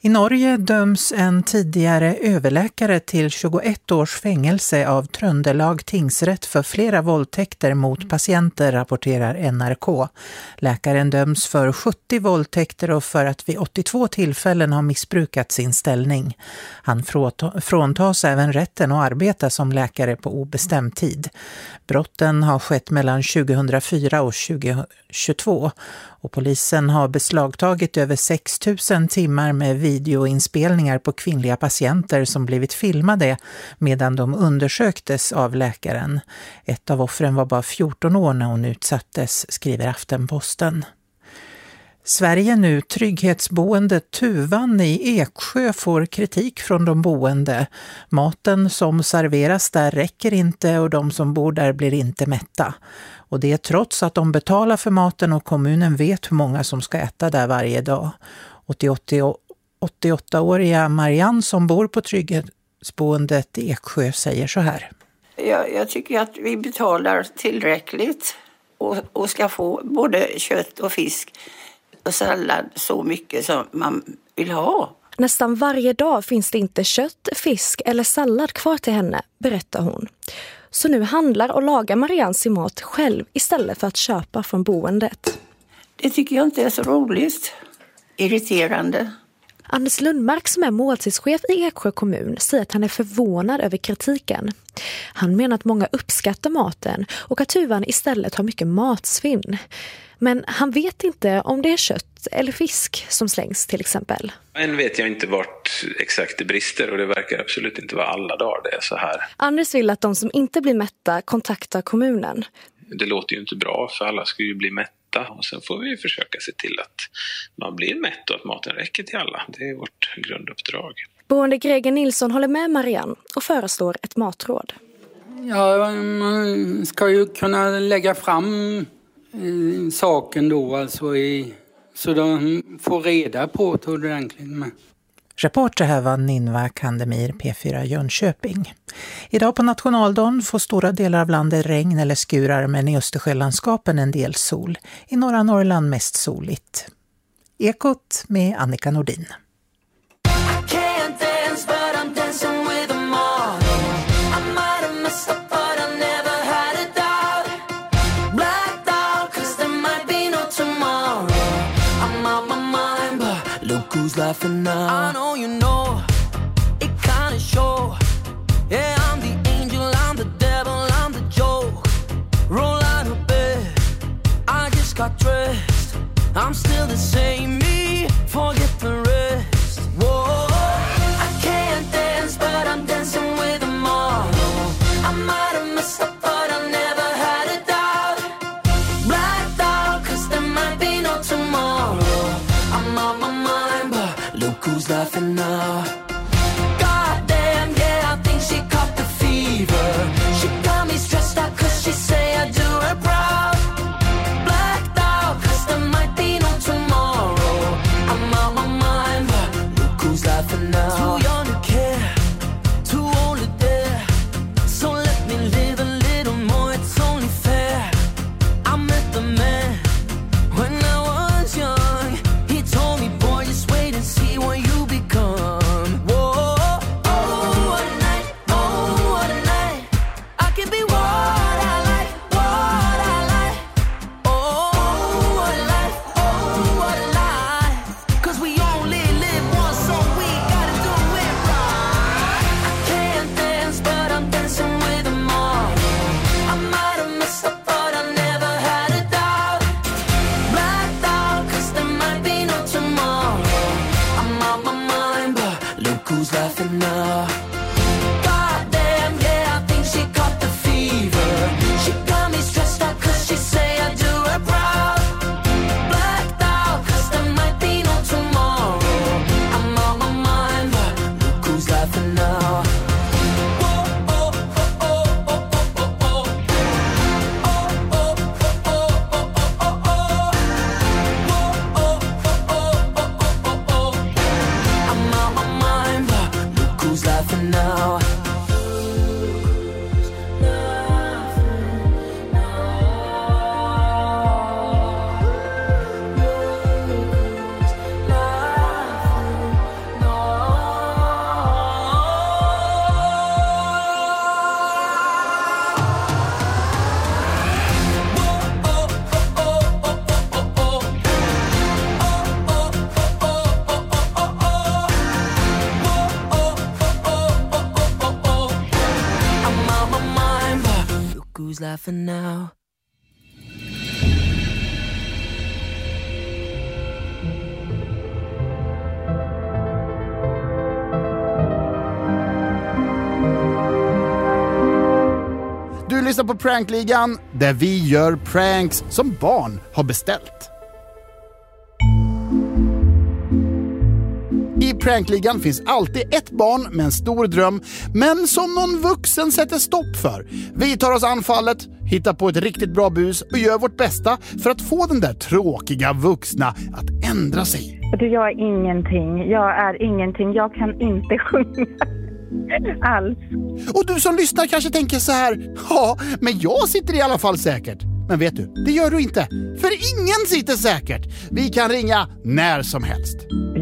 Speaker 3: I Norge döms en tidigare överläkare till tjugoett års fängelse av Trøndelag tingsrätt för flera våldtäkter mot patienter, rapporterar N R K. Läkaren döms för sjuttio våldtäkter och för att vid åttiotvå tillfällen har missbrukat sin ställning. Han fråntas även rätten att arbeta som läkare på obestämd tid. Brotten har skett mellan tjugohundrafyra och tjugohundratjugotvå och polisen har beslagtagit över sex tusen timmar med videoinspelningar på kvinnliga patienter som blivit filmade medan de undersöktes av läkaren. Ett av offren var bara fjorton år när hon utsattes, skriver Aftenposten. Sverige nu, trygghetsboendet Tuvan i Eksjö får kritik från de boende. Maten som serveras där räcker inte och de som bor där blir inte mätta. Och det är trots att de betalar för maten och kommunen vet hur många som ska äta där varje dag. åttioåttaåriga Marianne som bor på trygghetsboendet i Eksjö säger så här.
Speaker 21: Jag, jag tycker att vi betalar tillräckligt och, och ska få både kött och fisk och sallad så mycket som man vill ha.
Speaker 22: Nästan varje dag finns det inte kött, fisk eller sallad kvar till henne, berättar hon. Så nu handlar och lagar Marianne sin mat själv istället för att köpa från boendet.
Speaker 21: Det tycker jag inte är så roligt. Irriterande.
Speaker 22: Anders Lundmark som är måltidschef i Eksjö kommun säger att han är förvånad över kritiken. Han menar att många uppskattar maten och att Tuvan istället har mycket matsvinn. Men han vet inte om det är kött eller fisk som slängs till exempel.
Speaker 23: Än vet jag inte vart exakt det brister och det verkar absolut inte vara alla dagar det är så här.
Speaker 22: Anders vill att de som inte blir mätta kontaktar kommunen.
Speaker 23: Det låter ju inte bra för alla ska ju bli mätta och sen får vi försöka se till att man blir mätt och att maten räcker till alla. Det är vårt grunduppdrag.
Speaker 22: Boende Greger Nilsson håller med Marianne och föreslår ett matråd.
Speaker 24: Ja, man ska ju kunna lägga fram saken då alltså i, så de får reda på det ordentligt med.
Speaker 3: Reporter här var Ninva Kandemir, P fyra Jönköping. Idag på nationaldagen får stora delar av landet regn eller skurar, men i Östersjölandskapen en del sol. I norra Norrland mest soligt. Ekot med Annika Nordin.
Speaker 8: Laughing now. I know you know it kinda sure. Yeah, I'm the angel, I'm the devil, I'm the joke. Roll out of bed, I just got dressed. I'm still the same me, forget the rest. Whoa, I can't dance, but I'm dancing with them all. I might have messed up, but I never had a doubt. Blacked out, cause there might be no tomorrow. I'm on my mind, but look who's laughing now. Goddamn, yeah, I think she caught the fever. She got me stressed out cause she say I do her proud. Blacked out cause there might be no tomorrow. I'm on my mind, but look who's laughing now. Too young to care, too old to dare. So let me live a little more, it's only fair. I met the man when I was young. He told me, boy, just wait and see what you become. Whoa, oh, what a night, oh, what a night. I can be what I like, what I like. Oh, what a life, oh, what a life. Cause we only live once, so we gotta do it right. I can't dance, but I'm dancing with them all. I might have messed up, but I never had a doubt. Blacked out, cause there might be no tomorrow. I'm on my mind, but look who's laughing now. Goddamn, yeah, I think she caught the fever. She got me stressed out cause she say I do her proud. Blacked out, cause there might be no tomorrow. I'm on my mind, but look who's laughing now. I'm on my mind, but look who's laughing
Speaker 1: laughing now.
Speaker 4: Du lyssnar på Prankligan, där vi gör pranks som barn har beställt. I Prankligan finns alltid ett barn med en stor dröm, men som någon vuxen sätter stopp för. Vi tar oss anfallet, hittar på ett riktigt bra bus och gör vårt bästa för att få den där tråkiga vuxna att ändra sig.
Speaker 5: Du, jag är ingenting. Jag är ingenting. Jag kan inte sjunga alls.
Speaker 4: Och du som lyssnar kanske tänker så här: ja, men jag sitter i alla fall säkert. Men vet du, det gör du inte. För ingen sitter säkert. Vi kan ringa när som helst.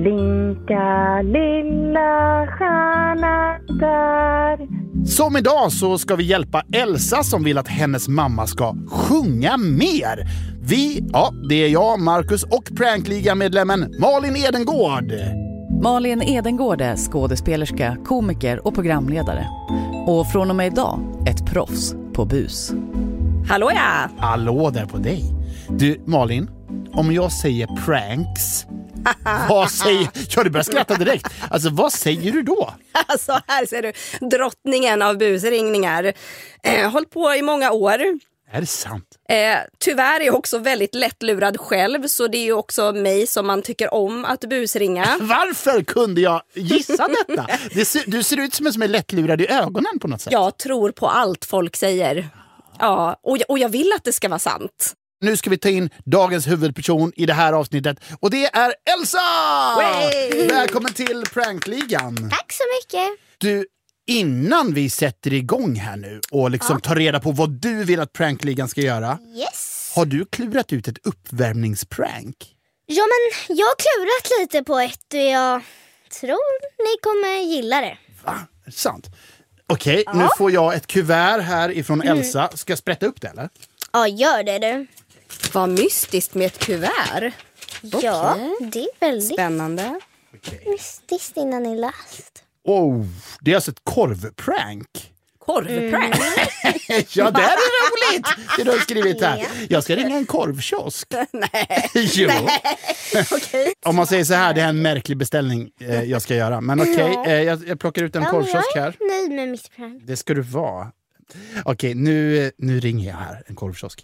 Speaker 5: Blinka lilla stjärna där.
Speaker 4: Som idag så ska vi hjälpa Elsa som vill att hennes mamma ska sjunga mer. Vi, ja, det är jag, Marcus och Prankliga-medlemmen Malin Edengård.
Speaker 6: Malin Edengård är skådespelerska, komiker och programledare. Och från och med idag ett proffs på bus.
Speaker 25: Hallå ja!
Speaker 4: Hallå där på dig. Du, Malin, om jag säger pranks, vad säger... Ja, du börjar skratta direkt. Alltså, vad säger du då?
Speaker 25: Alltså, här ser du. Drottningen av busringningar. Eh, hållit på i många år.
Speaker 4: Är det sant?
Speaker 25: Eh, tyvärr är jag också väldigt lättlurad själv, så det är ju också mig som man tycker om att busringa.
Speaker 4: Varför kunde jag gissa detta? Det ser, du ser ut som en som är lättlurad i ögonen på något sätt.
Speaker 25: Jag tror på allt folk säger. Ja, och jag, och jag vill att det ska vara sant.
Speaker 4: Nu ska vi ta in dagens huvudperson i det här avsnittet. Och det är Elsa!
Speaker 25: Way!
Speaker 4: Välkommen till Prankligan.
Speaker 17: Tack så mycket.
Speaker 4: Du, innan vi sätter igång här nu och liksom ja. tar reda på vad du vill att Prankligan ska göra.
Speaker 17: Yes.
Speaker 4: Har du klurat ut ett uppvärmningsprank?
Speaker 17: Ja, men jag har klurat lite på ett och jag tror ni kommer gilla det.
Speaker 4: Va? Är det sant? Okej,
Speaker 17: ja.
Speaker 4: nu får jag ett kuvert här ifrån Elsa. Mm. Ska jag sprätta upp det eller?
Speaker 17: Ja, gör det du.
Speaker 25: Vad mystiskt med ett kuvert.
Speaker 17: Ja, okay. Det är väldigt
Speaker 25: spännande.
Speaker 17: Okay. Mystiskt innan ni läst.
Speaker 4: Oh, det är alltså ett korvprank.
Speaker 25: Korvprank?
Speaker 4: Mm. Ja, det är roligt. Det du har skrivit här. Jag ska ringa en korvkiosk.
Speaker 25: Nej.
Speaker 4: Jo.
Speaker 25: Nej. Okay.
Speaker 4: Om man säger så här, det är en märklig beställning eh, jag ska göra. Men okej, okay, eh, jag, jag plockar ut en ja, korvkiosk här.
Speaker 17: Jag är nöjd med mitt prank.
Speaker 4: Det ska du vara. Okej, okay, nu, nu ringer jag här en korvkiosk.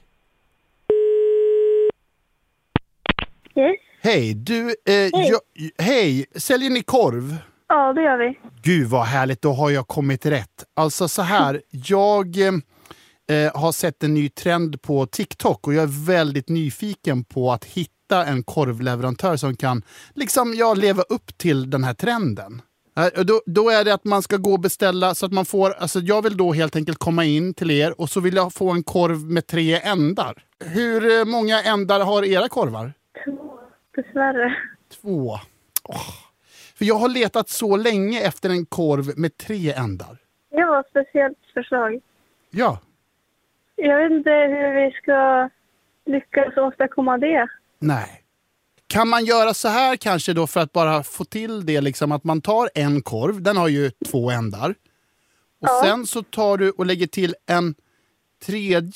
Speaker 5: Yes.
Speaker 4: Hej, du, eh, hej. Jag, hej, säljer ni korv?
Speaker 5: Ja, det gör vi.
Speaker 4: Gud vad härligt, då har jag kommit rätt. Alltså så här, jag eh, har sett en ny trend på TikTok och jag är väldigt nyfiken på att hitta en korvleverantör som kan liksom, ja, leva upp till den här trenden. Eh, då, då är det att man ska gå och beställa så att man får, alltså jag vill då helt enkelt komma in till er och så vill jag få en korv med tre ändar. Hur eh, många ändar har era korvar?
Speaker 5: Två, dessvärre.
Speaker 4: Två. Oh. För jag har letat så länge efter en korv med tre ändar.
Speaker 5: Det var ett speciellt förslag.
Speaker 4: Ja.
Speaker 5: Jag vet inte hur vi ska lyckas åstadkomma det.
Speaker 4: Nej. Kan man göra så här kanske då för att bara få till det liksom att man tar en korv, den har ju två ändar. Och ja. Sen så tar du och lägger till en tredje